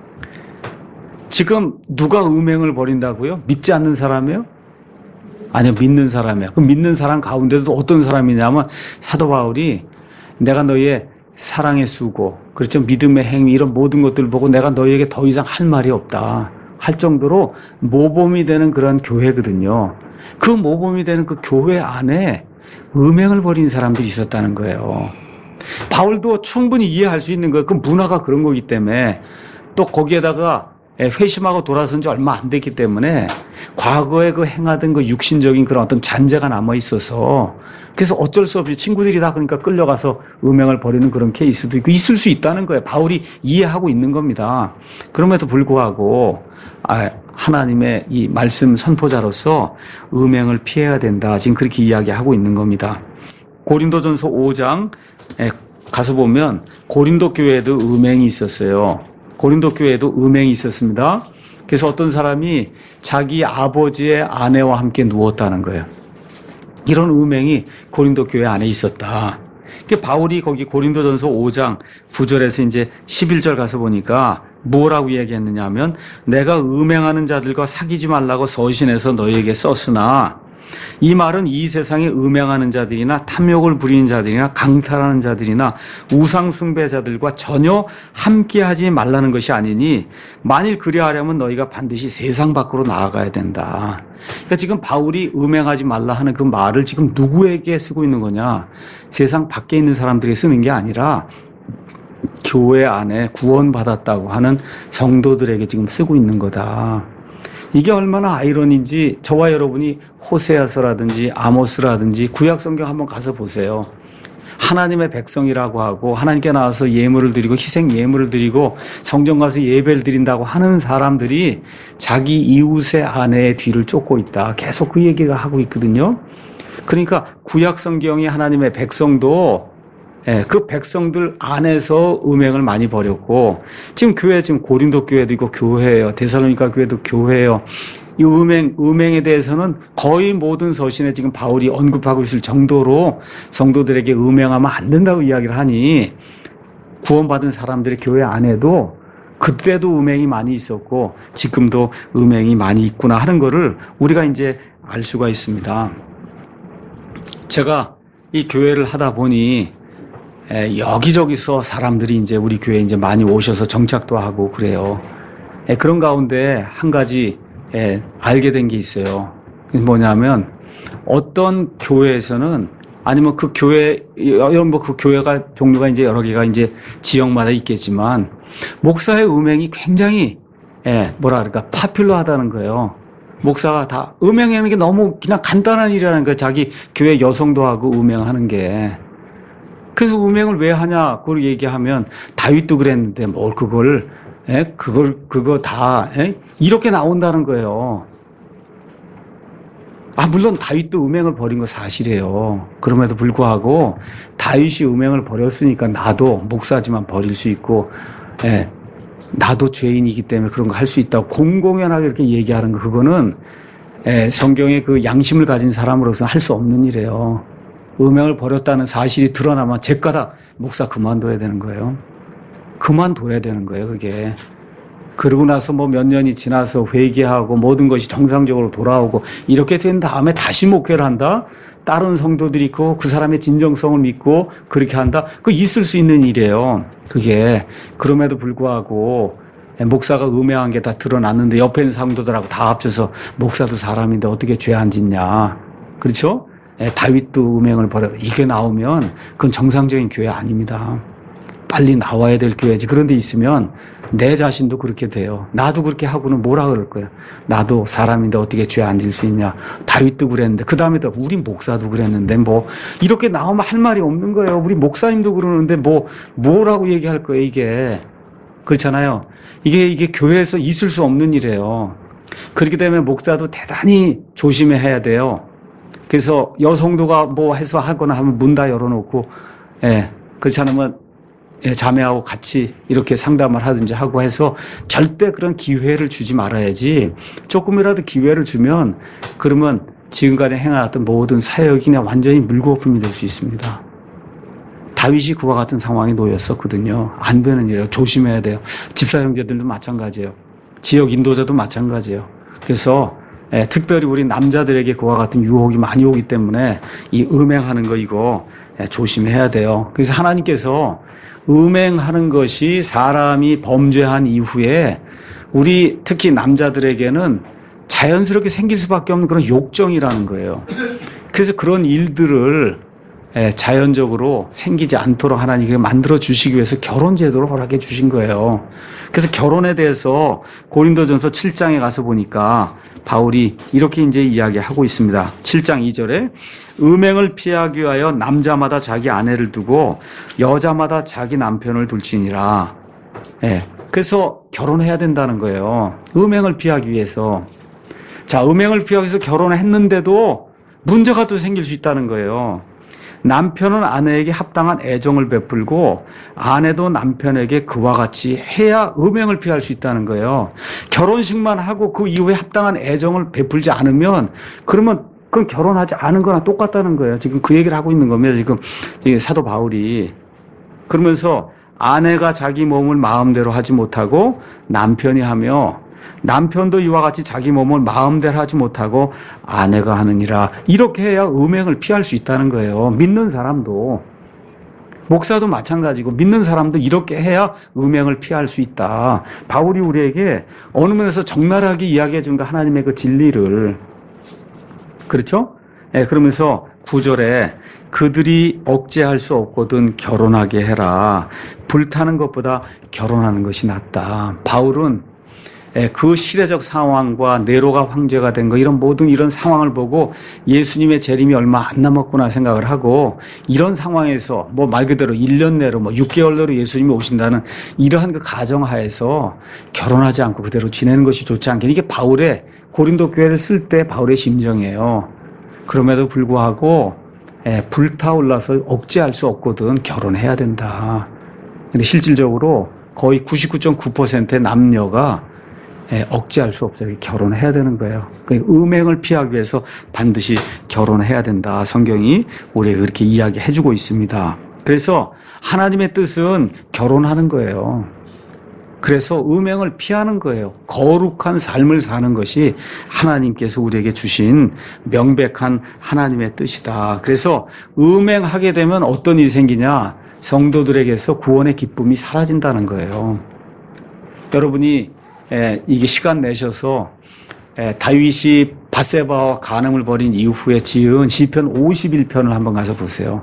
지금 누가 음행을 벌인다고요? 믿지 않는 사람이에요? 아니요, 믿는 사람이에요. 그 믿는 사람 가운데도 어떤 사람이냐면 사도 바울이 내가 너희의 사랑의 수고, 그렇죠? 믿음의 행위 이런 모든 것들을 보고 내가 너희에게 더 이상 할 말이 없다 할 정도로 모범이 되는 그런 교회거든요. 그 모범이 되는 그 교회 안에 음행을 벌인 사람들이 있었다는 거예요. 바울도 충분히 이해할 수 있는 거예요. 그 문화가 그런 거기 때문에 또 거기에다가 회심하고 돌아선 지 얼마 안 됐기 때문에 과거에 그 행하던 그 육신적인 그런 어떤 잔재가 남아 있어서 그래서 어쩔 수 없이 친구들이 다 그러니까 끌려가서 음행을 벌이는 그런 케이스도 있고 있을 수 있다는 거예요. 바울이 이해하고 있는 겁니다. 그럼에도 불구하고 하나님의 이 말씀 선포자로서 음행을 피해야 된다. 지금 그렇게 이야기하고 있는 겁니다. 고린도전서 오 장 가서 보면 고린도 교회에도 음행이 있었어요. 고린도 교회에도 음행이 있었습니다. 그래서 어떤 사람이 자기 아버지의 아내와 함께 누웠다는 거예요. 이런 음행이 고린도 교회 안에 있었다. 그러니까 바울이 거기 고린도전서 오 장 구 절에서 이제 십일 절 가서 보니까 뭐라고 얘기했느냐 하면 내가 음행하는 자들과 사귀지 말라고 서신해서 너희에게 썼으나 이 말은 이 세상에 음행하는 자들이나 탐욕을 부리는 자들이나 강탈하는 자들이나 우상숭배자들과 전혀 함께하지 말라는 것이 아니니 만일 그리하려면 너희가 반드시 세상 밖으로 나아가야 된다. 그러니까 지금 바울이 음행하지 말라 하는 그 말을 지금 누구에게 쓰고 있는 거냐? 세상 밖에 있는 사람들에게 쓰는 게 아니라 교회 안에 구원받았다고 하는 성도들에게 지금 쓰고 있는 거다. 이게 얼마나 아이러니인지 저와 여러분이 호세아서라든지 아모스라든지 구약 성경 한번 가서 보세요. 하나님의 백성이라고 하고 하나님께 나와서 예물을 드리고 희생 예물을 드리고 성전 가서 예배를 드린다고 하는 사람들이 자기 이웃의 아내의 뒤를 쫓고 있다. 계속 그 얘기가 하고 있거든요. 그러니까 구약 성경이 하나님의 백성도 예, 그 백성들 안에서 음행을 많이 벌였고 지금 교회 지금 고린도 교회도 있고 교회예요. 데살로니가 교회도 교회예요. 이 음행 음행에 대해서는 거의 모든 서신에 지금 바울이 언급하고 있을 정도로 성도들에게 음행하면 안 된다고 이야기를 하니 구원받은 사람들의 교회 안에도 그때도 음행이 많이 있었고 지금도 음행이 많이 있구나 하는 거를 우리가 이제 알 수가 있습니다. 제가 이 교회를 하다 보니 에, 여기저기서 사람들이 이제 우리 교회에 이제 많이 오셔서 정착도 하고 그래요. 에, 그런 가운데 한 가지 에, 알게 된 게 있어요. 그게 뭐냐면 어떤 교회에서는 아니면 그 교회 이런 뭐 그 교회가 종류가 이제 여러 개가 이제 지역마다 있겠지만 목사의 음행이 굉장히 에, 뭐라 그럴까 파퓰러하다는 거예요. 목사가 다 음행하는 게 너무 그냥 간단한 일이라는 거예요. 자기 교회 여성도 하고 음행하는 게. 그래서 음행을 왜 하냐, 그걸 얘기하면 다윗도 그랬는데 뭘 그걸, 에? 그걸, 그거 다, 에? 이렇게 나온다는 거예요. 아, 물론 다윗도 음행을 벌인 거 사실이에요. 그럼에도 불구하고 다윗이 음행을 벌였으니까 나도 목사지만 벌일 수 있고, 에, 나도 죄인이기 때문에 그런 거 할 수 있다고 공공연하게 이렇게 얘기하는 거, 그거는 에, 성경의 그 양심을 가진 사람으로서 할 수 없는 일이에요. 음행을 벌였다는 사실이 드러나면 제까닥 목사 그만둬야 되는 거예요. 그만둬야 되는 거예요, 그게. 그러고 나서 뭐 몇 년이 지나서 회개하고 모든 것이 정상적으로 돌아오고 이렇게 된 다음에 다시 목회를 한다? 다른 성도들이 있고 그 사람의 진정성을 믿고 그렇게 한다? 그거 있을 수 있는 일이에요, 그게. 그럼에도 불구하고 목사가 음행한 게 다 드러났는데 옆에 있는 성도들하고 다 합쳐서 목사도 사람인데 어떻게 죄 안 짓냐. 그렇죠? 다윗도 음행을 벌여. 이게 나오면 그건 정상적인 교회 아닙니다. 빨리 나와야 될 교회지. 그런 데 있으면 내 자신도 그렇게 돼요. 나도 그렇게 하고는 뭐라 그럴 거야. 나도 사람인데 어떻게 죄 안 질 수 있냐. 다윗도 그랬는데 그 다음에 우리 목사도 그랬는데 뭐 이렇게 나오면 할 말이 없는 거예요. 우리 목사님도 그러는데 뭐 뭐라고 얘기할 거예요 이게. 그렇잖아요. 이게 이게 교회에서 있을 수 없는 일이에요. 그렇기 때문에 목사도 대단히 조심해야 돼요. 그래서 여성도가 뭐 해서 하거나 하면 문 다 열어놓고, 예, 그렇지 않으면 예, 자매하고 같이 이렇게 상담을 하든지 하고 해서 절대 그런 기회를 주지 말아야지. 조금이라도 기회를 주면 그러면 지금까지 행해왔던 모든 사역이 그냥 완전히 물거품이 될 수 있습니다. 다윗이 그와 같은 상황에 놓였었거든요. 안 되는 일이에요. 조심해야 돼요. 집사 형제들도 마찬가지예요. 지역 인도자도 마찬가지예요. 그래서 예, 특별히 우리 남자들에게 그와 같은 유혹이 많이 오기 때문에 이 음행하는 거 이거 예, 조심해야 돼요. 그래서 하나님께서 음행하는 것이 사람이 범죄한 이후에 우리 특히 남자들에게는 자연스럽게 생길 수밖에 없는 그런 욕정이라는 거예요. 그래서 그런 일들을 예, 자연적으로 생기지 않도록 하나님께 만들어 주시기 위해서 결혼 제도를 허락해 주신 거예요. 그래서 결혼에 대해서 고린도전서 칠 장에 가서 보니까 바울이 이렇게 이제 이야기하고 있습니다. 칠 장 이 절에 음행을 피하기 위하여 남자마다 자기 아내를 두고 여자마다 자기 남편을 둘지니라. 예, 그래서 결혼해야 된다는 거예요. 음행을 피하기 위해서. 자, 음행을 피하기 위해서 결혼을 했는데도 문제가 또 생길 수 있다는 거예요. 남편은 아내에게 합당한 애정을 베풀고 아내도 남편에게 그와 같이 해야 음행을 피할 수 있다는 거예요. 결혼식만 하고 그 이후에 합당한 애정을 베풀지 않으면 그러면 그건 결혼하지 않은 거나 똑같다는 거예요. 지금 그 얘기를 하고 있는 겁니다. 지금 사도 바울이. 그러면서 아내가 자기 몸을 마음대로 하지 못하고 남편이 하며 남편도 이와 같이 자기 몸을 마음대로 하지 못하고 아내가 하느니라. 이렇게 해야 음행을 피할 수 있다는 거예요. 믿는 사람도. 목사도 마찬가지고 믿는 사람도 이렇게 해야 음행을 피할 수 있다. 바울이 우리에게 어느 면에서 적나라하게 이야기해 준 거 하나님의 그 진리를. 그렇죠? 네, 그러면서 구 절에 그들이 억제할 수 없거든 결혼하게 해라. 불타는 것보다 결혼하는 것이 낫다. 바울은 그 시대적 상황과 네로가 황제가 된 거 이런 모든 이런 상황을 보고 예수님의 재림이 얼마 안 남았구나 생각을 하고 이런 상황에서 뭐 말 그대로 일 년 내로 뭐 육 개월 내로 예수님이 오신다는 이러한 그 가정하에서 결혼하지 않고 그대로 지내는 것이 좋지 않겠니? 이게 바울의 고린도 교회를 쓸 때 바울의 심정이에요. 그럼에도 불구하고 불타올라서 억제할 수 없거든 결혼해야 된다. 근데 실질적으로 거의 구십구 점 구 퍼센트의 남녀가 예, 억제할 수 없어요. 결혼해야 되는 거예요. 그러니까 음행을 피하기 위해서 반드시 결혼해야 된다. 성경이 우리에게 그렇게 이야기해주고 있습니다. 그래서 하나님의 뜻은 결혼하는 거예요. 그래서 음행을 피하는 거예요. 거룩한 삶을 사는 것이 하나님께서 우리에게 주신 명백한 하나님의 뜻이다. 그래서 음행하게 되면 어떤 일이 생기냐? 성도들에게서 구원의 기쁨이 사라진다는 거예요. 여러분이 에, 이게 시간 내셔서 에, 다윗이 밧세바와 간음을 벌인 이후에 지은 시편 오십일 편을 한번 가서 보세요.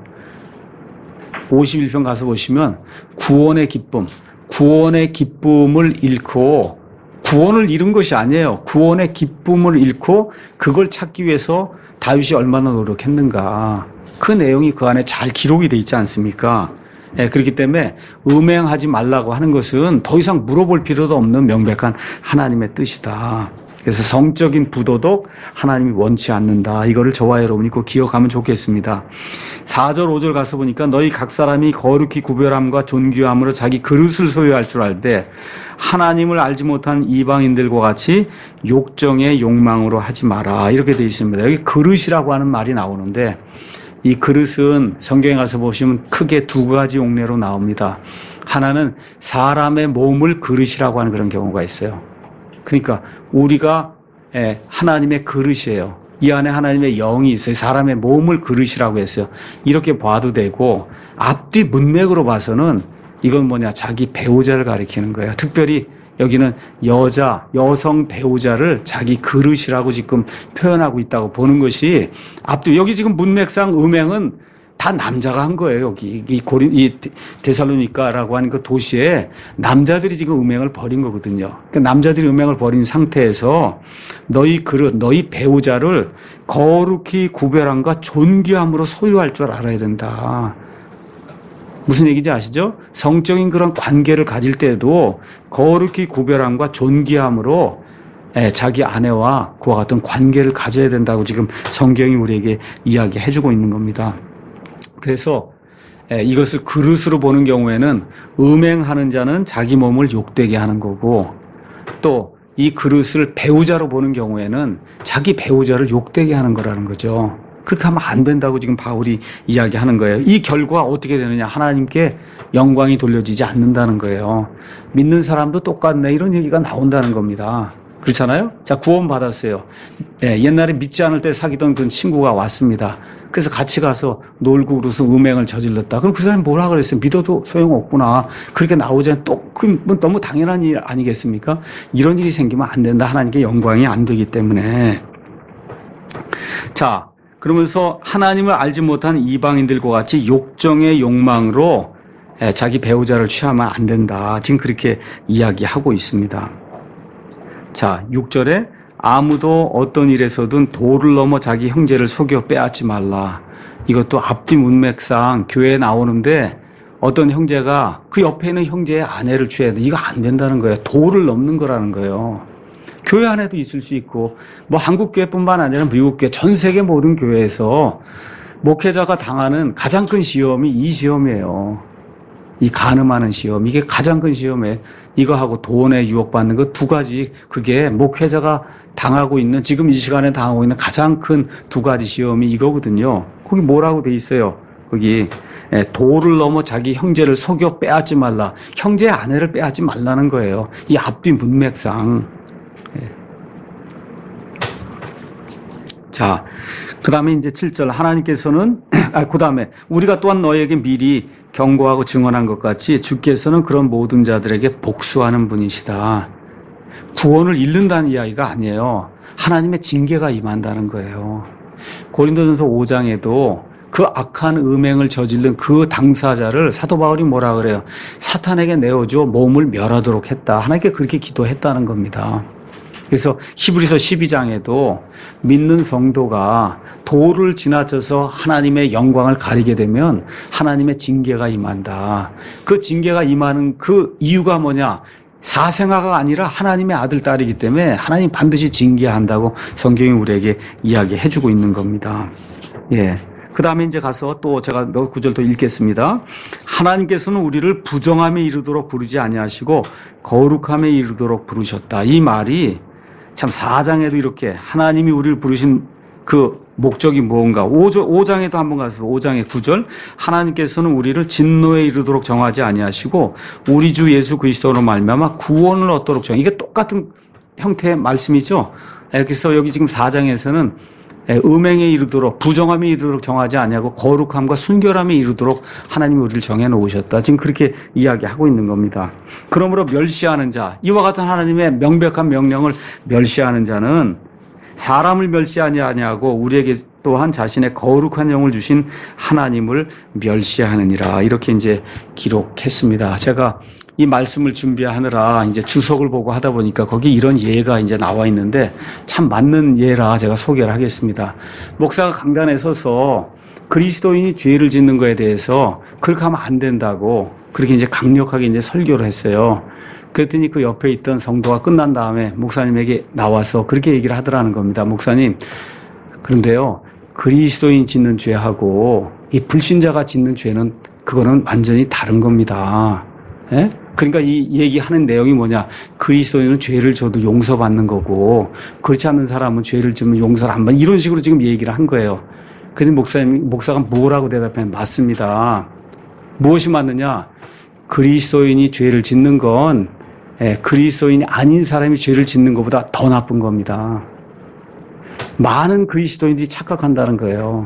오십일 편 가서 보시면 구원의 기쁨, 구원의 기쁨을 잃고 구원을 잃은 것이 아니에요. 구원의 기쁨을 잃고 그걸 찾기 위해서 다윗이 얼마나 노력했는가. 그 내용이 그 안에 잘 기록이 돼 있지 않습니까? 예, 그렇기 때문에 음행하지 말라고 하는 것은 더 이상 물어볼 필요도 없는 명백한 하나님의 뜻이다. 그래서 성적인 부도덕 하나님이 원치 않는다. 이거를 저와 여러분이 꼭 기억하면 좋겠습니다. 사 절 오 절 가서 보니까 너희 각 사람이 거룩히 구별함과 존귀함으로 자기 그릇을 소유할 줄 알되 하나님을 알지 못한 이방인들과 같이 욕정의 욕망으로 하지 마라. 이렇게 되어 있습니다. 여기 그릇이라고 하는 말이 나오는데 이 그릇은 성경에 가서 보시면 크게 두 가지 용례로 나옵니다. 하나는 사람의 몸을 그릇이라고 하는 그런 경우가 있어요. 그러니까 우리가 하나님의 그릇이에요. 이 안에 하나님의 영이 있어요. 사람의 몸을 그릇이라고 했어요. 이렇게 봐도 되고 앞뒤 문맥으로 봐서는 이건 뭐냐? 자기 배우자를 가리키는 거예요. 특별히 여기는 여자, 여성 배우자를 자기 그릇이라고 지금 표현하고 있다고 보는 것이 앞뒤 여기 지금 문맥상 음행은 다 남자가 한 거예요. 여기 이 고린 이 데살로니가라고 하는 그 도시에 남자들이 지금 음행을 벌인 거거든요. 그러니까 남자들이 음행을 벌인 상태에서 너희 그릇, 너희 배우자를 거룩히 구별함과 존귀함으로 소유할 줄 알아야 된다. 무슨 얘기인지 아시죠? 성적인 그런 관계를 가질 때도 거룩히 구별함과 존귀함으로 자기 아내와 그와 같은 관계를 가져야 된다고 지금 성경이 우리에게 이야기해주고 있는 겁니다. 그래서 이것을 그릇으로 보는 경우에는 음행하는 자는 자기 몸을 욕되게 하는 거고, 또 이 그릇을 배우자로 보는 경우에는 자기 배우자를 욕되게 하는 거라는 거죠. 그렇게 하면 안 된다고 지금 바울이 이야기하는 거예요. 이 결과가 어떻게 되느냐? 하나님께 영광이 돌려지지 않는다는 거예요. 믿는 사람도 똑같네, 이런 얘기가 나온다는 겁니다. 그렇잖아요? 자, 구원 받았어요. 예, 옛날에 믿지 않을 때 사귀던 그 친구가 왔습니다. 그래서 같이 가서 놀고 그래서 음행을 저질렀다. 그럼 그 사람이 뭐라 그랬어요? 믿어도 소용없구나. 그렇게 나오자니 또, 그 너무 당연한 일 아니겠습니까? 이런 일이 생기면 안 된다. 하나님께 영광이 안 되기 때문에. 자, 그러면서 하나님을 알지 못한 이방인들과 같이 욕정의 욕망으로 자기 배우자를 취하면 안 된다. 지금 그렇게 이야기하고 있습니다. 자, 육 절에 아무도 어떤 일에서든 도를 넘어 자기 형제를 속여 빼앗지 말라. 이것도 앞뒤 문맥상 교회에 나오는데 어떤 형제가 그 옆에 있는 형제의 아내를 취해야 돼. 이거 안 된다는 거예요. 도를 넘는 거라는 거예요. 교회 안에도 있을 수 있고, 뭐 한국 교회뿐만 아니라 미국 교회, 전 세계 모든 교회에서 목회자가 당하는 가장 큰 시험이 이 시험이에요. 이 간음하는 시험, 이게 가장 큰 시험에 이거하고 돈에 유혹받는 거 두 가지, 그게 목회자가 당하고 있는, 지금 이 시간에 당하고 있는 가장 큰 두 가지 시험이 이거거든요. 거기 뭐라고 돼 있어요? 거기 도를 넘어 자기 형제를 속여 빼앗지 말라. 형제의 아내를 빼앗지 말라는 거예요. 이 앞뒤 문맥상. 자, 그 다음에 이제 칠 절 하나님께서는, 아, 그 다음에 우리가 또한 너에게 미리 경고하고 증언한 것 같이 주께서는 그런 모든 자들에게 복수하는 분이시다. 구원을 잃는다는 이야기가 아니에요. 하나님의 징계가 임한다는 거예요. 고린도전서 오 장에도 그 악한 음행을 저지른 그 당사자를 사도 바울이 뭐라 그래요? 사탄에게 내어주어 몸을 멸하도록 했다. 하나님께 그렇게 기도했다는 겁니다. 그래서 히브리서 십이 장에도 믿는 성도가 도를 지나쳐서 하나님의 영광을 가리게 되면 하나님의 징계가 임한다. 그 징계가 임하는 그 이유가 뭐냐? 사생아가 아니라 하나님의 아들, 딸이기 때문에 하나님 반드시 징계한다고 성경이 우리에게 이야기해주고 있는 겁니다. 예. 그 다음에 이제 가서 또 제가 몇 구절 더 읽겠습니다. 하나님께서는 우리를 부정함에 이르도록 부르지 아니하시고 거룩함에 이르도록 부르셨다. 이 말이 참 사 장에도 이렇게 하나님이 우리를 부르신 그 목적이 무언가. 오 장에도 한번 가서 오 장의 구 절 하나님께서는 우리를 진노에 이르도록 정하지 아니하시고 우리 주 예수 그리스도로 말미암아 구원을 얻도록 정하. 이게 똑같은 형태의 말씀이죠. 그래서 여기 지금 사 장에서는 음행에 이르도록 부정함에 이르도록 정하지 아니하고 거룩함과 순결함에 이르도록 하나님이 우리를 정해 놓으셨다. 지금 그렇게 이야기하고 있는 겁니다. 그러므로 멸시하는 자, 이와 같은 하나님의 명백한 명령을 멸시하는 자는 사람을 멸시하지 아니하고 우리에게 또한 자신의 거룩한 영을 주신 하나님을 멸시하느니라. 이렇게 이제 기록했습니다. 제가 이 말씀을 준비하느라 이제 주석을 보고 하다 보니까 거기 이런 예가 이제 나와 있는데 참 맞는 예라 제가 소개를 하겠습니다. 목사가 강단에 서서 그리스도인이 죄를 짓는 거에 대해서 그렇게 하면 안 된다고 그렇게 이제 강력하게 이제 설교를 했어요. 그랬더니 그 옆에 있던 성도가 끝난 다음에 목사님에게 나와서 그렇게 얘기를 하더라는 겁니다. 목사님, 그런데요, 그리스도인 짓는 죄하고 이 불신자가 짓는 죄는 그거는 완전히 다른 겁니다. 예? 그러니까 이 얘기하는 내용이 뭐냐? 그리스도인은 죄를 져도 용서받는 거고 그렇지 않는 사람은 죄를 지면 용서를 안 받는, 이런 식으로 지금 얘기를 한 거예요. 그런데 목사님, 목사가 뭐라고 대답하면 맞습니다. 무엇이 맞느냐? 그리스도인이 죄를 짓는 건 예, 그리스도인이 아닌 사람이 죄를 짓는 것보다 더 나쁜 겁니다. 많은 그리스도인들이 착각한다는 거예요.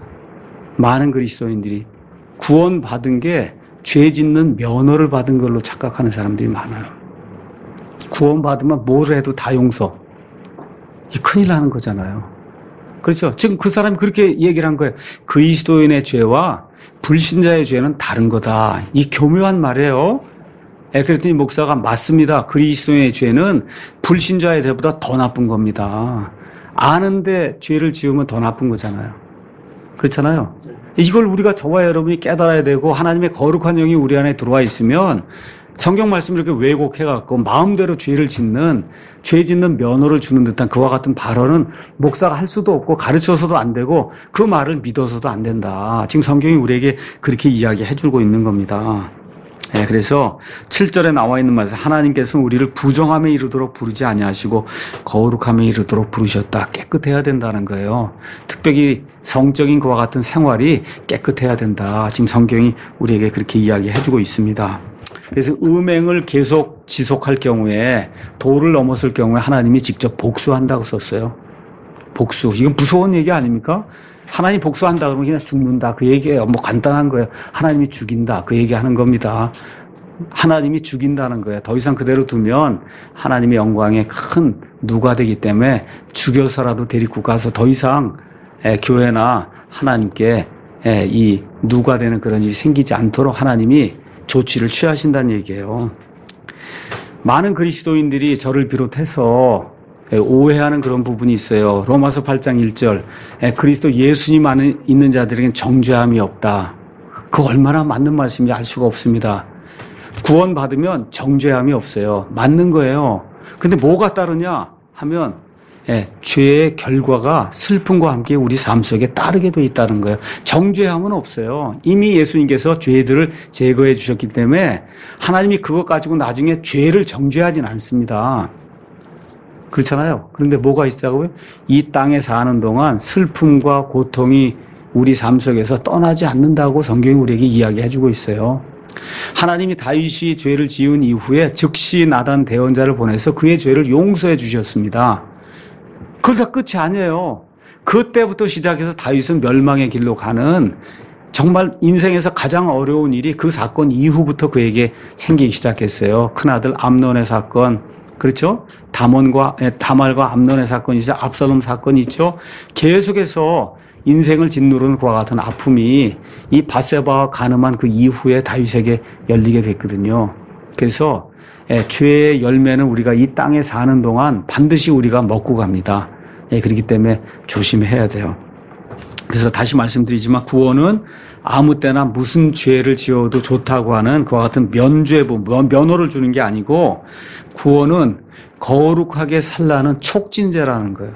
많은 그리스도인들이 구원받은 게 죄 짓는 면허를 받은 걸로 착각하는 사람들이 많아요. 구원받으면 뭘 해도 다 용서. 이 큰일 나는 거잖아요. 그렇죠. 지금 그 사람이 그렇게 얘기를 한 거예요. 그리스도인의 죄와 불신자의 죄는 다른 거다. 이 교묘한 말이에요. 예, 그랬더니 목사가 맞습니다. 그리스도인의 죄는 불신자의 죄보다 더 나쁜 겁니다. 아는데 죄를 지으면 더 나쁜 거잖아요. 그렇잖아요. 이걸 우리가 저와 여러분이 깨달아야 되고 하나님의 거룩한 영이 우리 안에 들어와 있으면 성경 말씀을 이렇게 왜곡해갖고 마음대로 죄를 짓는, 죄 짓는 면허를 주는 듯한 그와 같은 발언은 목사가 할 수도 없고 가르쳐서도 안 되고 그 말을 믿어서도 안 된다. 지금 성경이 우리에게 그렇게 이야기해주고 있는 겁니다. 네, 그래서 칠 절에 나와 있는 말씀, 하나님께서 우리를 부정함에 이르도록 부르지 아니하시고 거룩함에 이르도록 부르셨다. 깨끗해야 된다는 거예요. 특별히 성적인 그와 같은 생활이 깨끗해야 된다. 지금 성경이 우리에게 그렇게 이야기해주고 있습니다. 그래서 음행을 계속 지속할 경우에, 도를 넘었을 경우에 하나님이 직접 복수한다고 썼어요. 복수. 이건 무서운 얘기 아닙니까? 하나님이 복수한다 그러면 그냥 죽는다. 그 얘기예요. 뭐 간단한 거예요. 하나님이 죽인다. 그 얘기하는 겁니다. 하나님이 죽인다는 거예요. 더 이상 그대로 두면 하나님의 영광에 큰 누가 되기 때문에 죽여서라도 데리고 가서 더 이상 교회나 하나님께 이 누가 되는 그런 일이 생기지 않도록 하나님이 조치를 취하신다는 얘기예요. 많은 그리스도인들이 저를 비롯해서 오해하는 그런 부분이 있어요. 로마서 팔 장 일 절, 그리스도 예수님 안에 있는 자들에게는 정죄함이 없다. 그 얼마나 맞는 말씀인지 알 수가 없습니다. 구원받으면 정죄함이 없어요. 맞는 거예요. 근데 뭐가 따르냐 하면 예, 죄의 결과가 슬픔과 함께 우리 삶 속에 따르게 돼 있다는 거예요. 정죄함은 없어요. 이미 예수님께서 죄들을 제거해 주셨기 때문에 하나님이 그것 가지고 나중에 죄를 정죄하진 않습니다. 그렇잖아요. 그런데 뭐가 있다고요? 이 땅에 사는 동안 슬픔과 고통이 우리 삶 속에서 떠나지 않는다고 성경이 우리에게 이야기해 주고 있어요. 하나님이 다윗이 죄를 지은 이후에 즉시 나단 대언자를 보내서 그의 죄를 용서해 주셨습니다. 그러다 끝이 아니에요. 그때부터 시작해서 다윗은 멸망의 길로 가는 정말 인생에서 가장 어려운 일이 그 사건 이후부터 그에게 생기기 시작했어요. 큰아들 암논의 사건, 그렇죠? 다몬과 다말과 암논의 사건이죠. 압살롬 사건이 있죠. 계속해서 인생을 짓누르는 그와 같은 아픔이 이 밧세바와 가늠한 그 이후에 다윗에게 열리게 됐거든요. 그래서 예, 죄의 열매는 우리가 이 땅에 사는 동안 반드시 우리가 먹고 갑니다. 예, 그렇기 때문에 조심해야 돼요. 그래서 다시 말씀드리지만 구원은 아무 때나 무슨 죄를 지어도 좋다고 하는 그와 같은 면죄부, 면허를 주는 게 아니고 구원은 거룩하게 살라는 촉진제라는 거예요.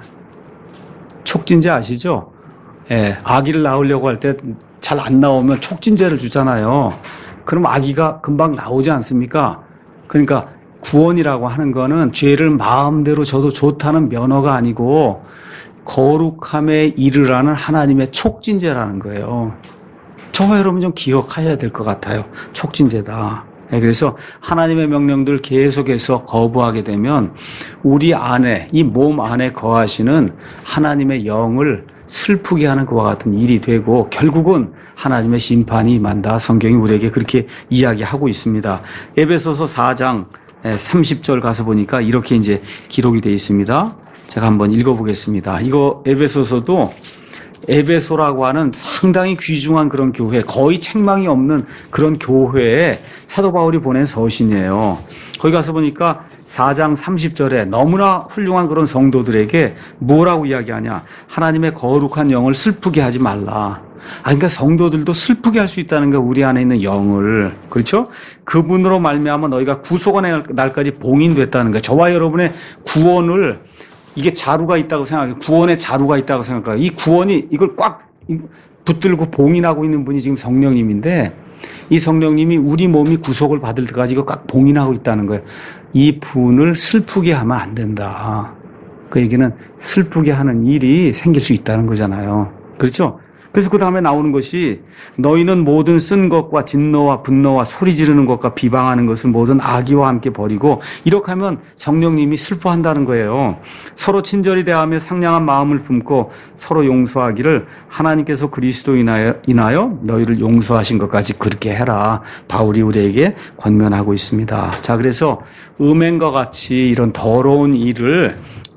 촉진제 아시죠? 예, 아기를 낳으려고 할 때 잘 안 나오면 촉진제를 주잖아요. 그럼 아기가 금방 나오지 않습니까? 그러니까 구원이라고 하는 거는 죄를 마음대로 져도 좋다는 면허가 아니고 거룩함에 이르라는 하나님의 촉진제라는 거예요. 저와 여러분 좀 기억해야 될 것 같아요. 촉진제다. 그래서 하나님의 명령들 계속해서 거부하게 되면 우리 안에, 이 몸 안에 거하시는 하나님의 영을 슬프게 하는 그와 같은 일이 되고 결국은 하나님의 심판이 임한다. 성경이 우리에게 그렇게 이야기하고 있습니다. 에베소서 사 장 삼십 절 가서 보니까 이렇게 이제 기록이 되어 있습니다. 제가 한번 읽어보겠습니다. 이거 에베소서도 에베소라고 하는 상당히 귀중한 그런 교회, 거의 책망이 없는 그런 교회에 사도 바울이 보낸 서신이에요. 거기 가서 보니까 사 장 삼십 절에 너무나 훌륭한 그런 성도들에게 뭐라고 이야기하냐. 하나님의 거룩한 영을 슬프게 하지 말라. 아, 그러니까 성도들도 슬프게 할 수 있다는 거, 우리 안에 있는 영을. 그렇죠? 그분으로 말미암아 너희가 구속의 날까지 봉인됐다는 거예요. 저와 여러분의 구원을, 이게 자루가 있다고 생각해요. 구원의 자루가 있다고 생각해요. 이 구원이 이걸 꽉 붙들고 봉인하고 있는 분이 지금 성령님인데, 이 성령님이 우리 몸이 구속을 받을 때까지 이거 꽉 봉인하고 있다는 거예요. 이 분을 슬프게 하면 안 된다. 그 얘기는 슬프게 하는 일이 생길 수 있다는 거잖아요. 그렇죠? 그래서 그 다음에 나오는 것이 너희는 모든 쓴 것과 진노와 분노와 소리 지르는 것과 비방하는 것을 모든 악의와 함께 버리고, 이렇게 하면 성령님이 슬퍼한다는 거예요. 서로 친절히 대하며 상냥한 마음을 품고 서로 용서하기를 하나님께서 그리스도 인하여, 인하여 너희를 용서하신 것까지 그렇게 해라. 바울이 우리에게 권면하고 있습니다. 자, 그래서 음행과 같이 이런 더러운 일을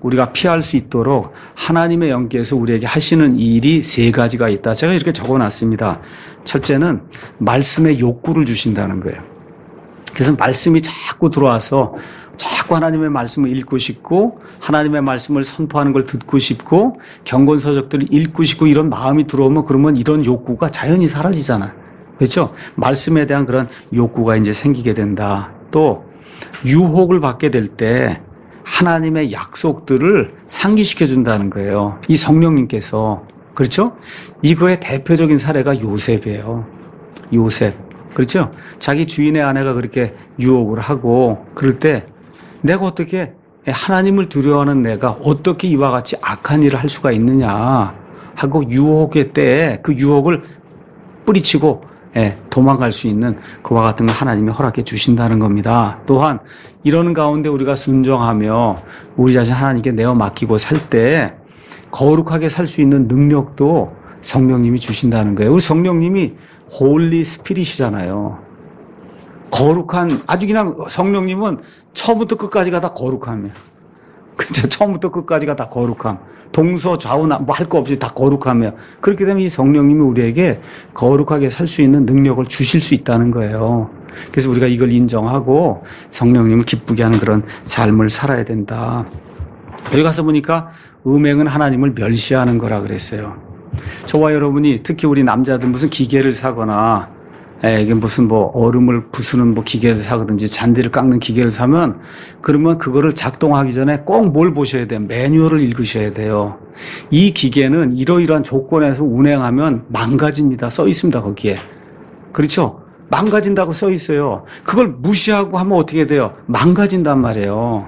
우리가 피할 수 있도록 하나님의 영께서 우리에게 하시는 일이 세 가지가 있다. 제가 이렇게 적어놨습니다. 첫째는 말씀의 욕구를 주신다는 거예요. 그래서 말씀이 자꾸 들어와서 자꾸 하나님의 말씀을 읽고 싶고 하나님의 말씀을 선포하는 걸 듣고 싶고 경건서적들을 읽고 싶고 이런 마음이 들어오면 그러면 이런 욕구가 자연히 사라지잖아요. 그렇죠? 말씀에 대한 그런 욕구가 이제 생기게 된다. 또 유혹을 받게 될 때 하나님의 약속들을 상기시켜 준다는 거예요. 이 성령님께서. 그렇죠? 이거의 대표적인 사례가 요셉이에요. 요셉. 그렇죠? 자기 주인의 아내가 그렇게 유혹을 하고 그럴 때 내가 어떻게 하나님을 두려워하는 내가 어떻게 이와 같이 악한 일을 할 수가 있느냐 하고 유혹의 때에 그 유혹을 뿌리치고 예, 도망갈 수 있는 그와 같은 걸 하나님이 허락해 주신다는 겁니다. 또한 이러는 가운데 우리가 순종하며 우리 자신 하나님께 내어 맡기고 살 때 거룩하게 살 수 있는 능력도 성령님이 주신다는 거예요. 우리 성령님이 홀리 스피릿이잖아요. 거룩한 아주 그냥 성령님은 처음부터 끝까지가 다 거룩함이에요. 그렇죠? 처음부터 끝까지가 다 거룩함. 동서 좌우 뭐 할 거 없이 다 거룩하며 그렇게 되면 이 성령님이 우리에게 거룩하게 살 수 있는 능력을 주실 수 있다는 거예요. 그래서 우리가 이걸 인정하고 성령님을 기쁘게 하는 그런 삶을 살아야 된다. 여기 가서 보니까 음행은 하나님을 멸시하는 거라 그랬어요. 저와 여러분이 특히 우리 남자들 무슨 기계를 사거나 에, 이게 무슨 뭐 얼음을 부수는 뭐 기계를 사거든지 잔디를 깎는 기계를 사면 그러면 그거를 작동하기 전에 꼭 뭘 보셔야 돼요? 매뉴얼을 읽으셔야 돼요. 이 기계는 이러이러한 조건에서 운행하면 망가집니다. 써 있습니다, 거기에. 그렇죠? 망가진다고 써 있어요. 그걸 무시하고 하면 어떻게 돼요? 망가진단 말이에요.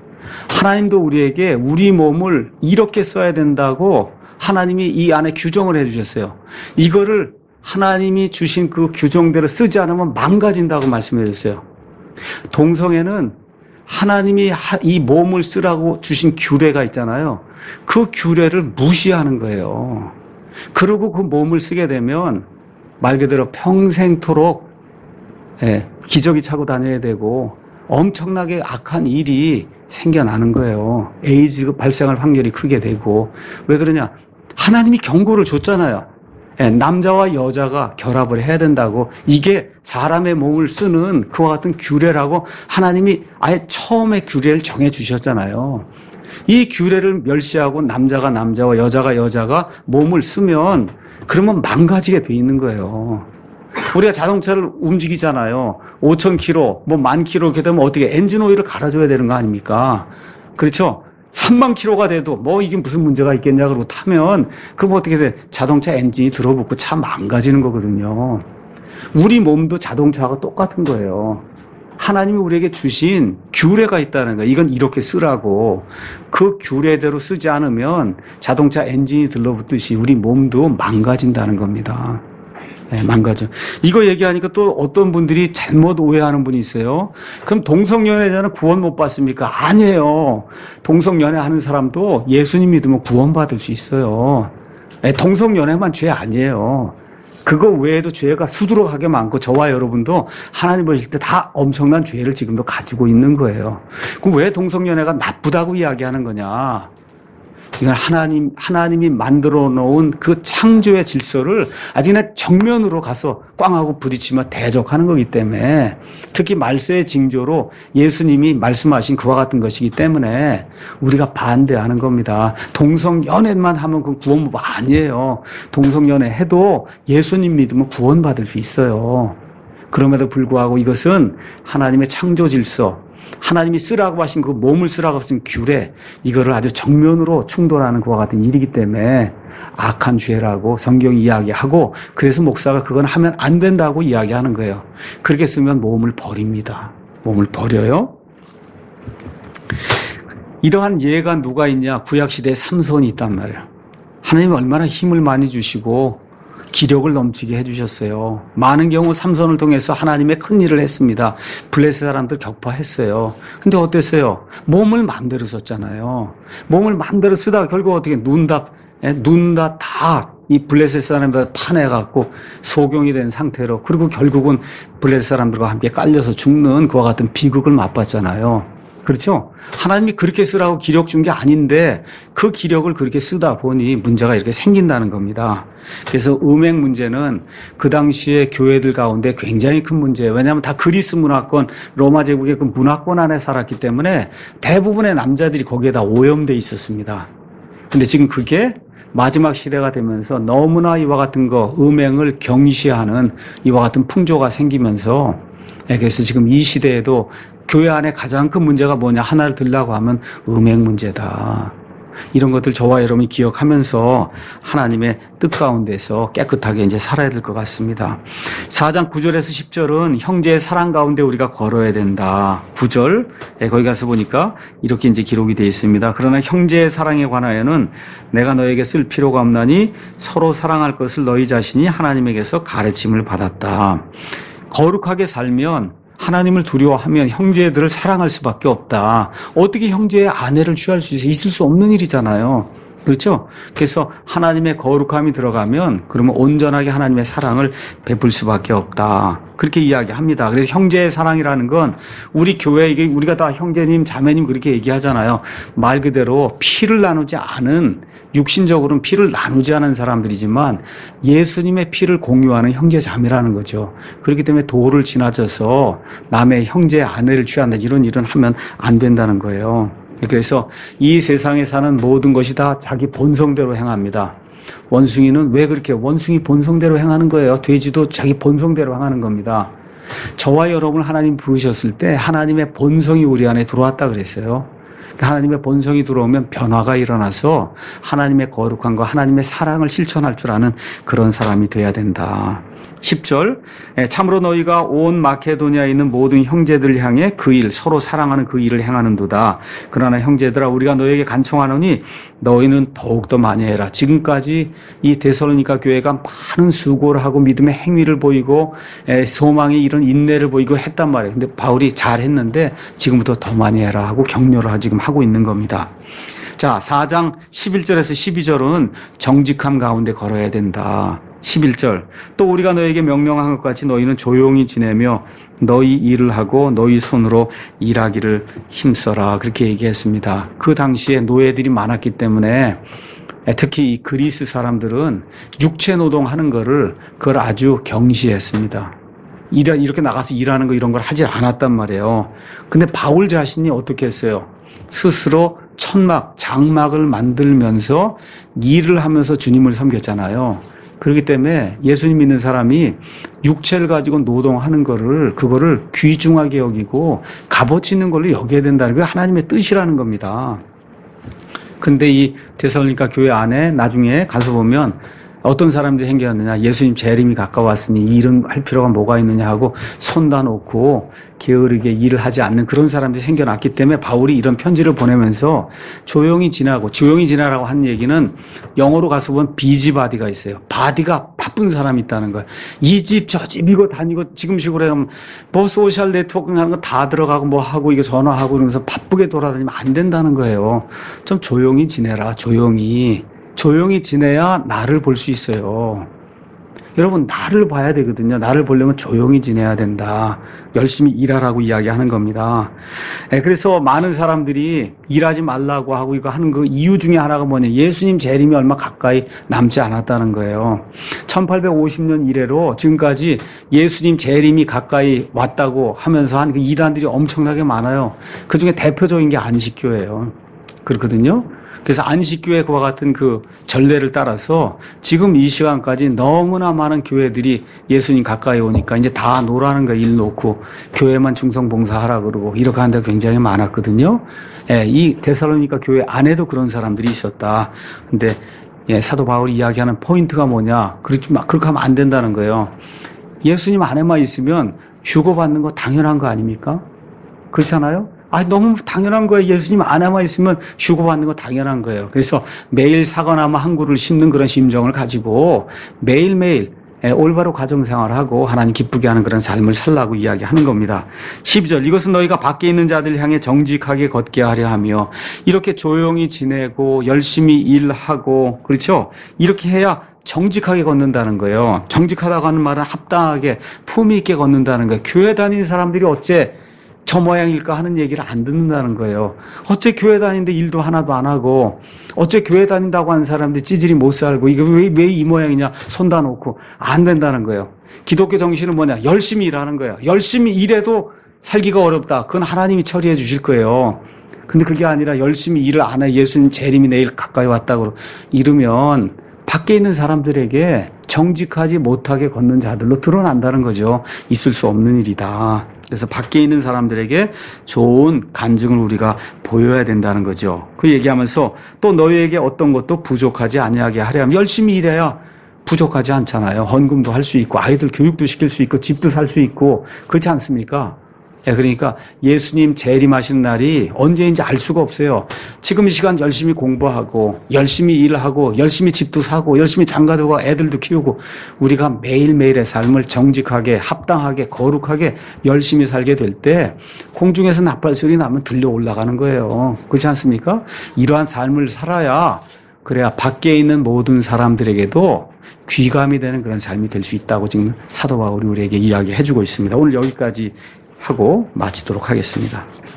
하나님도 우리에게 우리 몸을 이렇게 써야 된다고 하나님이 이 안에 규정을 해 주셨어요. 이거를 하나님이 주신 그 규정대로 쓰지 않으면 망가진다고 말씀해 주셨어요. 동성애는 하나님이 이 몸을 쓰라고 주신 규례가 있잖아요. 그 규례를 무시하는 거예요. 그리고 그 몸을 쓰게 되면 말 그대로 평생토록 예, 기저귀 차고 다녀야 되고 엄청나게 악한 일이 생겨나는 거예요. 에이즈 발생할 확률이 크게 되고. 왜 그러냐? 하나님이 경고를 줬잖아요. 예, 남자와 여자가 결합을 해야 된다고. 이게 사람의 몸을 쓰는 그와 같은 규례라고 하나님이 아예 처음에 규례를 정해 주셨잖아요. 이 규례를 멸시하고 남자가 남자와 여자가 여자가 몸을 쓰면 그러면 망가지게 돼 있는 거예요. 우리가 자동차를 움직이잖아요. 오천 킬로미터, 뭐 만 킬로미터 이렇게 되면 어떻게 엔진 오일을 갈아줘야 되는 거 아닙니까? 그렇죠? 삼만 킬로미터가 돼도 뭐 이게 무슨 문제가 있겠냐 그러고 타면 그럼 어떻게 돼? 자동차 엔진이 들어붙고 차 망가지는 거거든요. 우리 몸도 자동차가 똑같은 거예요. 하나님이 우리에게 주신 규례가 있다는 거예요. 이건 이렇게 쓰라고. 그 규례대로 쓰지 않으면 자동차 엔진이 들러붙듯이 우리 몸도 망가진다는 겁니다. 네, 망가져. 이거 얘기하니까 또 어떤 분들이 잘못 오해하는 분이 있어요. 그럼 동성연애자는 구원 못 받습니까? 아니에요. 동성연애 하는 사람도 예수님 믿으면 구원받을 수 있어요. 네, 동성연애만 죄 아니에요. 그거 외에도 죄가 수두룩하게 많고 저와 여러분도 하나님 보실 때 다 엄청난 죄를 지금도 가지고 있는 거예요. 그럼 왜 동성연애가 나쁘다고 이야기하는 거냐? 이건 하나님, 하나님이 만들어 놓은 그 창조의 질서를 아직 그냥 정면으로 가서 꽝하고 부딪히며 대적하는 거기 때문에 특히 말세의 징조로 예수님이 말씀하신 그와 같은 것이기 때문에 우리가 반대하는 겁니다. 동성연애만 하면 그건 구원법 아니에요. 동성연애 해도 예수님 믿으면 구원받을 수 있어요. 그럼에도 불구하고 이것은 하나님의 창조 질서, 하나님이 쓰라고 하신 그 몸을 쓰라고 하신 규례, 이거를 아주 정면으로 충돌하는 그와 같은 일이기 때문에 악한 죄라고 성경이 이야기하고, 그래서 목사가 그건 하면 안 된다고 이야기하는 거예요. 그렇게 쓰면 몸을 버립니다. 몸을 버려요. 이러한 예가 누가 있냐? 구약시대에 삼손이 있단 말이에요. 하나님이 얼마나 힘을 많이 주시고 기력을 넘치게 해주셨어요. 많은 경우 삼손을 통해서 하나님의 큰 일을 했습니다. 블레셋 사람들 격파했어요. 근데 어땠어요? 몸을 마음대로 썼잖아요. 몸을 마음대로 쓰다가 결국 어떻게 눈다, 눈다 다 이 블레셋 사람들 파내갖고 소경이 된 상태로, 그리고 결국은 블레셋 사람들과 함께 깔려서 죽는 그와 같은 비극을 맛봤잖아요. 그렇죠? 하나님이 그렇게 쓰라고 기력 준 게 아닌데 그 기력을 그렇게 쓰다 보니 문제가 이렇게 생긴다는 겁니다. 그래서 음행 문제는 그 당시에 교회들 가운데 굉장히 큰 문제예요. 왜냐하면 다 그리스 문화권, 로마 제국의 그 문화권 안에 살았기 때문에 대부분의 남자들이 거기에다 오염돼 있었습니다. 근데 지금 그게 마지막 시대가 되면서 너무나 이와 같은 거, 음행을 경시하는 이와 같은 풍조가 생기면서, 그래서 지금 이 시대에도 교회 안에 가장 큰 문제가 뭐냐 하나를 들라고 하면 음행 문제다. 이런 것들 저와 여러분이 기억하면서 하나님의 뜻 가운데서 깨끗하게 이제 살아야 될 것 같습니다. 사 장 구 절에서 십 절은 형제의 사랑 가운데 우리가 걸어야 된다. 구 절, 예, 거기 가서 보니까 이렇게 이제 기록이 되어 있습니다. 그러나 형제의 사랑에 관하여는 내가 너에게 쓸 필요가 없나니 서로 사랑할 것을 너희 자신이 하나님에게서 가르침을 받았다. 거룩하게 살면 하나님을 두려워하면 형제들을 사랑할 수밖에 없다. 어떻게 형제의 아내를 취할 수 있어? 있을 수 없는 일이잖아요. 그렇죠? 그래서 하나님의 거룩함이 들어가면 그러면 온전하게 하나님의 사랑을 베풀 수밖에 없다. 그렇게 이야기합니다. 그래서 형제의 사랑이라는 건 우리 교회 이게 우리가 다 형제님, 자매님 그렇게 얘기하잖아요. 말 그대로 피를 나누지 않은 육신적으로는 피를 나누지 않은 사람들이지만 예수님의 피를 공유하는 형제 자매라는 거죠. 그렇기 때문에 도를 지나쳐서 남의 형제 아내를 취한다 이런 일은 하면 안 된다는 거예요. 그래서 이 세상에 사는 모든 것이 다 자기 본성대로 행합니다. 원숭이는 왜 그렇게 원숭이 본성대로 행하는 거예요? 돼지도 자기 본성대로 행하는 겁니다. 저와 여러분을 하나님 부르셨을 때 하나님의 본성이 우리 안에 들어왔다 그랬어요. 하나님의 본성이 들어오면 변화가 일어나서 하나님의 거룩함과 하나님의 사랑을 실천할 줄 아는 그런 사람이 돼야 된다. 십 절, 참으로 너희가 온 마케도니아에 있는 모든 형제들 향해 그 일, 서로 사랑하는 그 일을 행하는도다. 그러나 형제들아 우리가 너희에게 간청하노니 너희는 더욱더 많이 해라. 지금까지 이 데살로니가 교회가 많은 수고를 하고 믿음의 행위를 보이고 소망의 이런 인내를 보이고 했단 말이에요. 근데 바울이 잘했는데 지금부터 더 많이 해라 하고 격려를 지금 하고 있는 겁니다. 자, 사 장 십일 절에서 십이 절은 정직함 가운데 걸어야 된다. 십일 절, 또 우리가 너에게 명령한 것 같이 너희는 조용히 지내며 너희 일을 하고 너희 손으로 일하기를 힘써라. 그렇게 얘기했습니다. 그 당시에 노예들이 많았기 때문에 특히 이 그리스 사람들은 육체 노동하는 거를 그걸 아주 경시했습니다. 이렇게 나가서 일하는 거 이런 걸 하지 않았단 말이에요. 근데 바울 자신이 어떻게 했어요? 스스로 천막, 장막을 만들면서 일을 하면서 주님을 섬겼잖아요. 그렇기 때문에 예수님 믿는 사람이 육체를 가지고 노동하는 거를, 그거를 귀중하게 여기고 값어치 있는 걸로 여겨야 된다는 게 하나님의 뜻이라는 겁니다. 근데 이 데살로니가 교회 안에 나중에 가서 보면 어떤 사람들이 생겼느냐, 예수님 재림이 가까웠으니 이 일은 할 필요가 뭐가 있느냐 하고 손 다 놓고 게으르게 일을 하지 않는 그런 사람들이 생겨났기 때문에 바울이 이런 편지를 보내면서 조용히 지나고, 조용히 지나라고 한 얘기는 영어로 가서 보면 비지바디가 있어요. 바디가 바쁜 사람이 있다는 거예요. 이 집 저 집 이거 다니고 지금식으로 하면 뭐 소셜 네트워킹 하는 거 다 들어가고 뭐 하고 이거 전화하고 이러면서 바쁘게 돌아다니면 안 된다는 거예요. 좀 조용히 지내라. 조용히. 조용히 지내야 나를 볼 수 있어요. 여러분, 나를 봐야 되거든요. 나를 보려면 조용히 지내야 된다. 열심히 일하라고 이야기하는 겁니다. 그래서 많은 사람들이 일하지 말라고 하고 이거 하는 그 이유 중에 하나가 뭐냐. 예수님 재림이 얼마 가까이 남지 않았다는 거예요. 천팔백오십 년 이래로 지금까지 예수님 재림이 가까이 왔다고 하면서 한 그 이단들이 엄청나게 많아요. 그 중에 대표적인 게 안식교예요. 그렇거든요. 그래서 안식교회 그와 같은 그 전례를 따라서 지금 이 시간까지 너무나 많은 교회들이 예수님 가까이 오니까 이제 다 노라는 거 일 놓고 교회만 충성봉사하라 그러고 이렇게 하는 데가 굉장히 많았거든요. 예, 이 데살로니가 교회 안에도 그런 사람들이 있었다. 근데 예, 사도 바울이 이야기하는 포인트가 뭐냐? 그렇지 막 그렇게 하면 안 된다는 거예요. 예수님 안에만 있으면 휴거 받는 거 당연한 거 아닙니까? 그렇잖아요? 아, 너무 당연한 거예요. 예수님 안에만 있으면 휴거받는 거 당연한 거예요. 그래서 매일 사과나무 한 그루를 심는 그런 심정을 가지고 매일매일 올바로 가정생활을 하고 하나님 기쁘게 하는 그런 삶을 살라고 이야기하는 겁니다. 십이 절, 이것은 너희가 밖에 있는 자들 향해 정직하게 걷게 하려 하며, 이렇게 조용히 지내고 열심히 일하고, 그렇죠? 이렇게 해야 정직하게 걷는다는 거예요. 정직하다고 하는 말은 합당하게 품위 있게 걷는다는 거예요. 교회 다니는 사람들이 어째 저 모양일까 하는 얘기를 안 듣는다는 거예요. 어째 교회 다니는데 일도 하나도 안 하고, 어째 교회 다닌다고 하는 사람들 찌질이 못 살고, 이거 왜, 왜 이 모양이냐, 손 다 놓고, 안 된다는 거예요. 기독교 정신은 뭐냐, 열심히 일하는 거예요. 열심히 일해도 살기가 어렵다. 그건 하나님이 처리해 주실 거예요. 근데 그게 아니라 열심히 일을 안 해. 예수님 재림이 내일 가까이 왔다고 이러면 밖에 있는 사람들에게 정직하지 못하게 걷는 자들로 드러난다는 거죠. 있을 수 없는 일이다. 그래서 밖에 있는 사람들에게 좋은 간증을 우리가 보여야 된다는 거죠. 그 얘기하면서 또 너희에게 어떤 것도 부족하지 아니하게 하려면 열심히 일해야 부족하지 않잖아요. 헌금도 할 수 있고 아이들 교육도 시킬 수 있고 집도 살 수 있고 그렇지 않습니까? 예, 그러니까 예수님 재림하시는 날이 언제인지 알 수가 없어요. 지금 이 시간 열심히 공부하고 열심히 일하고 열심히 집도 사고 열심히 장가도 가고 애들도 키우고 우리가 매일매일의 삶을 정직하게 합당하게 거룩하게 열심히 살게 될 때 공중에서 나팔 소리 나면 들려 올라가는 거예요. 그렇지 않습니까? 이러한 삶을 살아야 그래야 밖에 있는 모든 사람들에게도 귀감이 되는 그런 삶이 될 수 있다고 지금 사도 바울이 우리에게 이야기해 주고 있습니다. 오늘 여기까지 하고 마치도록 하겠습니다.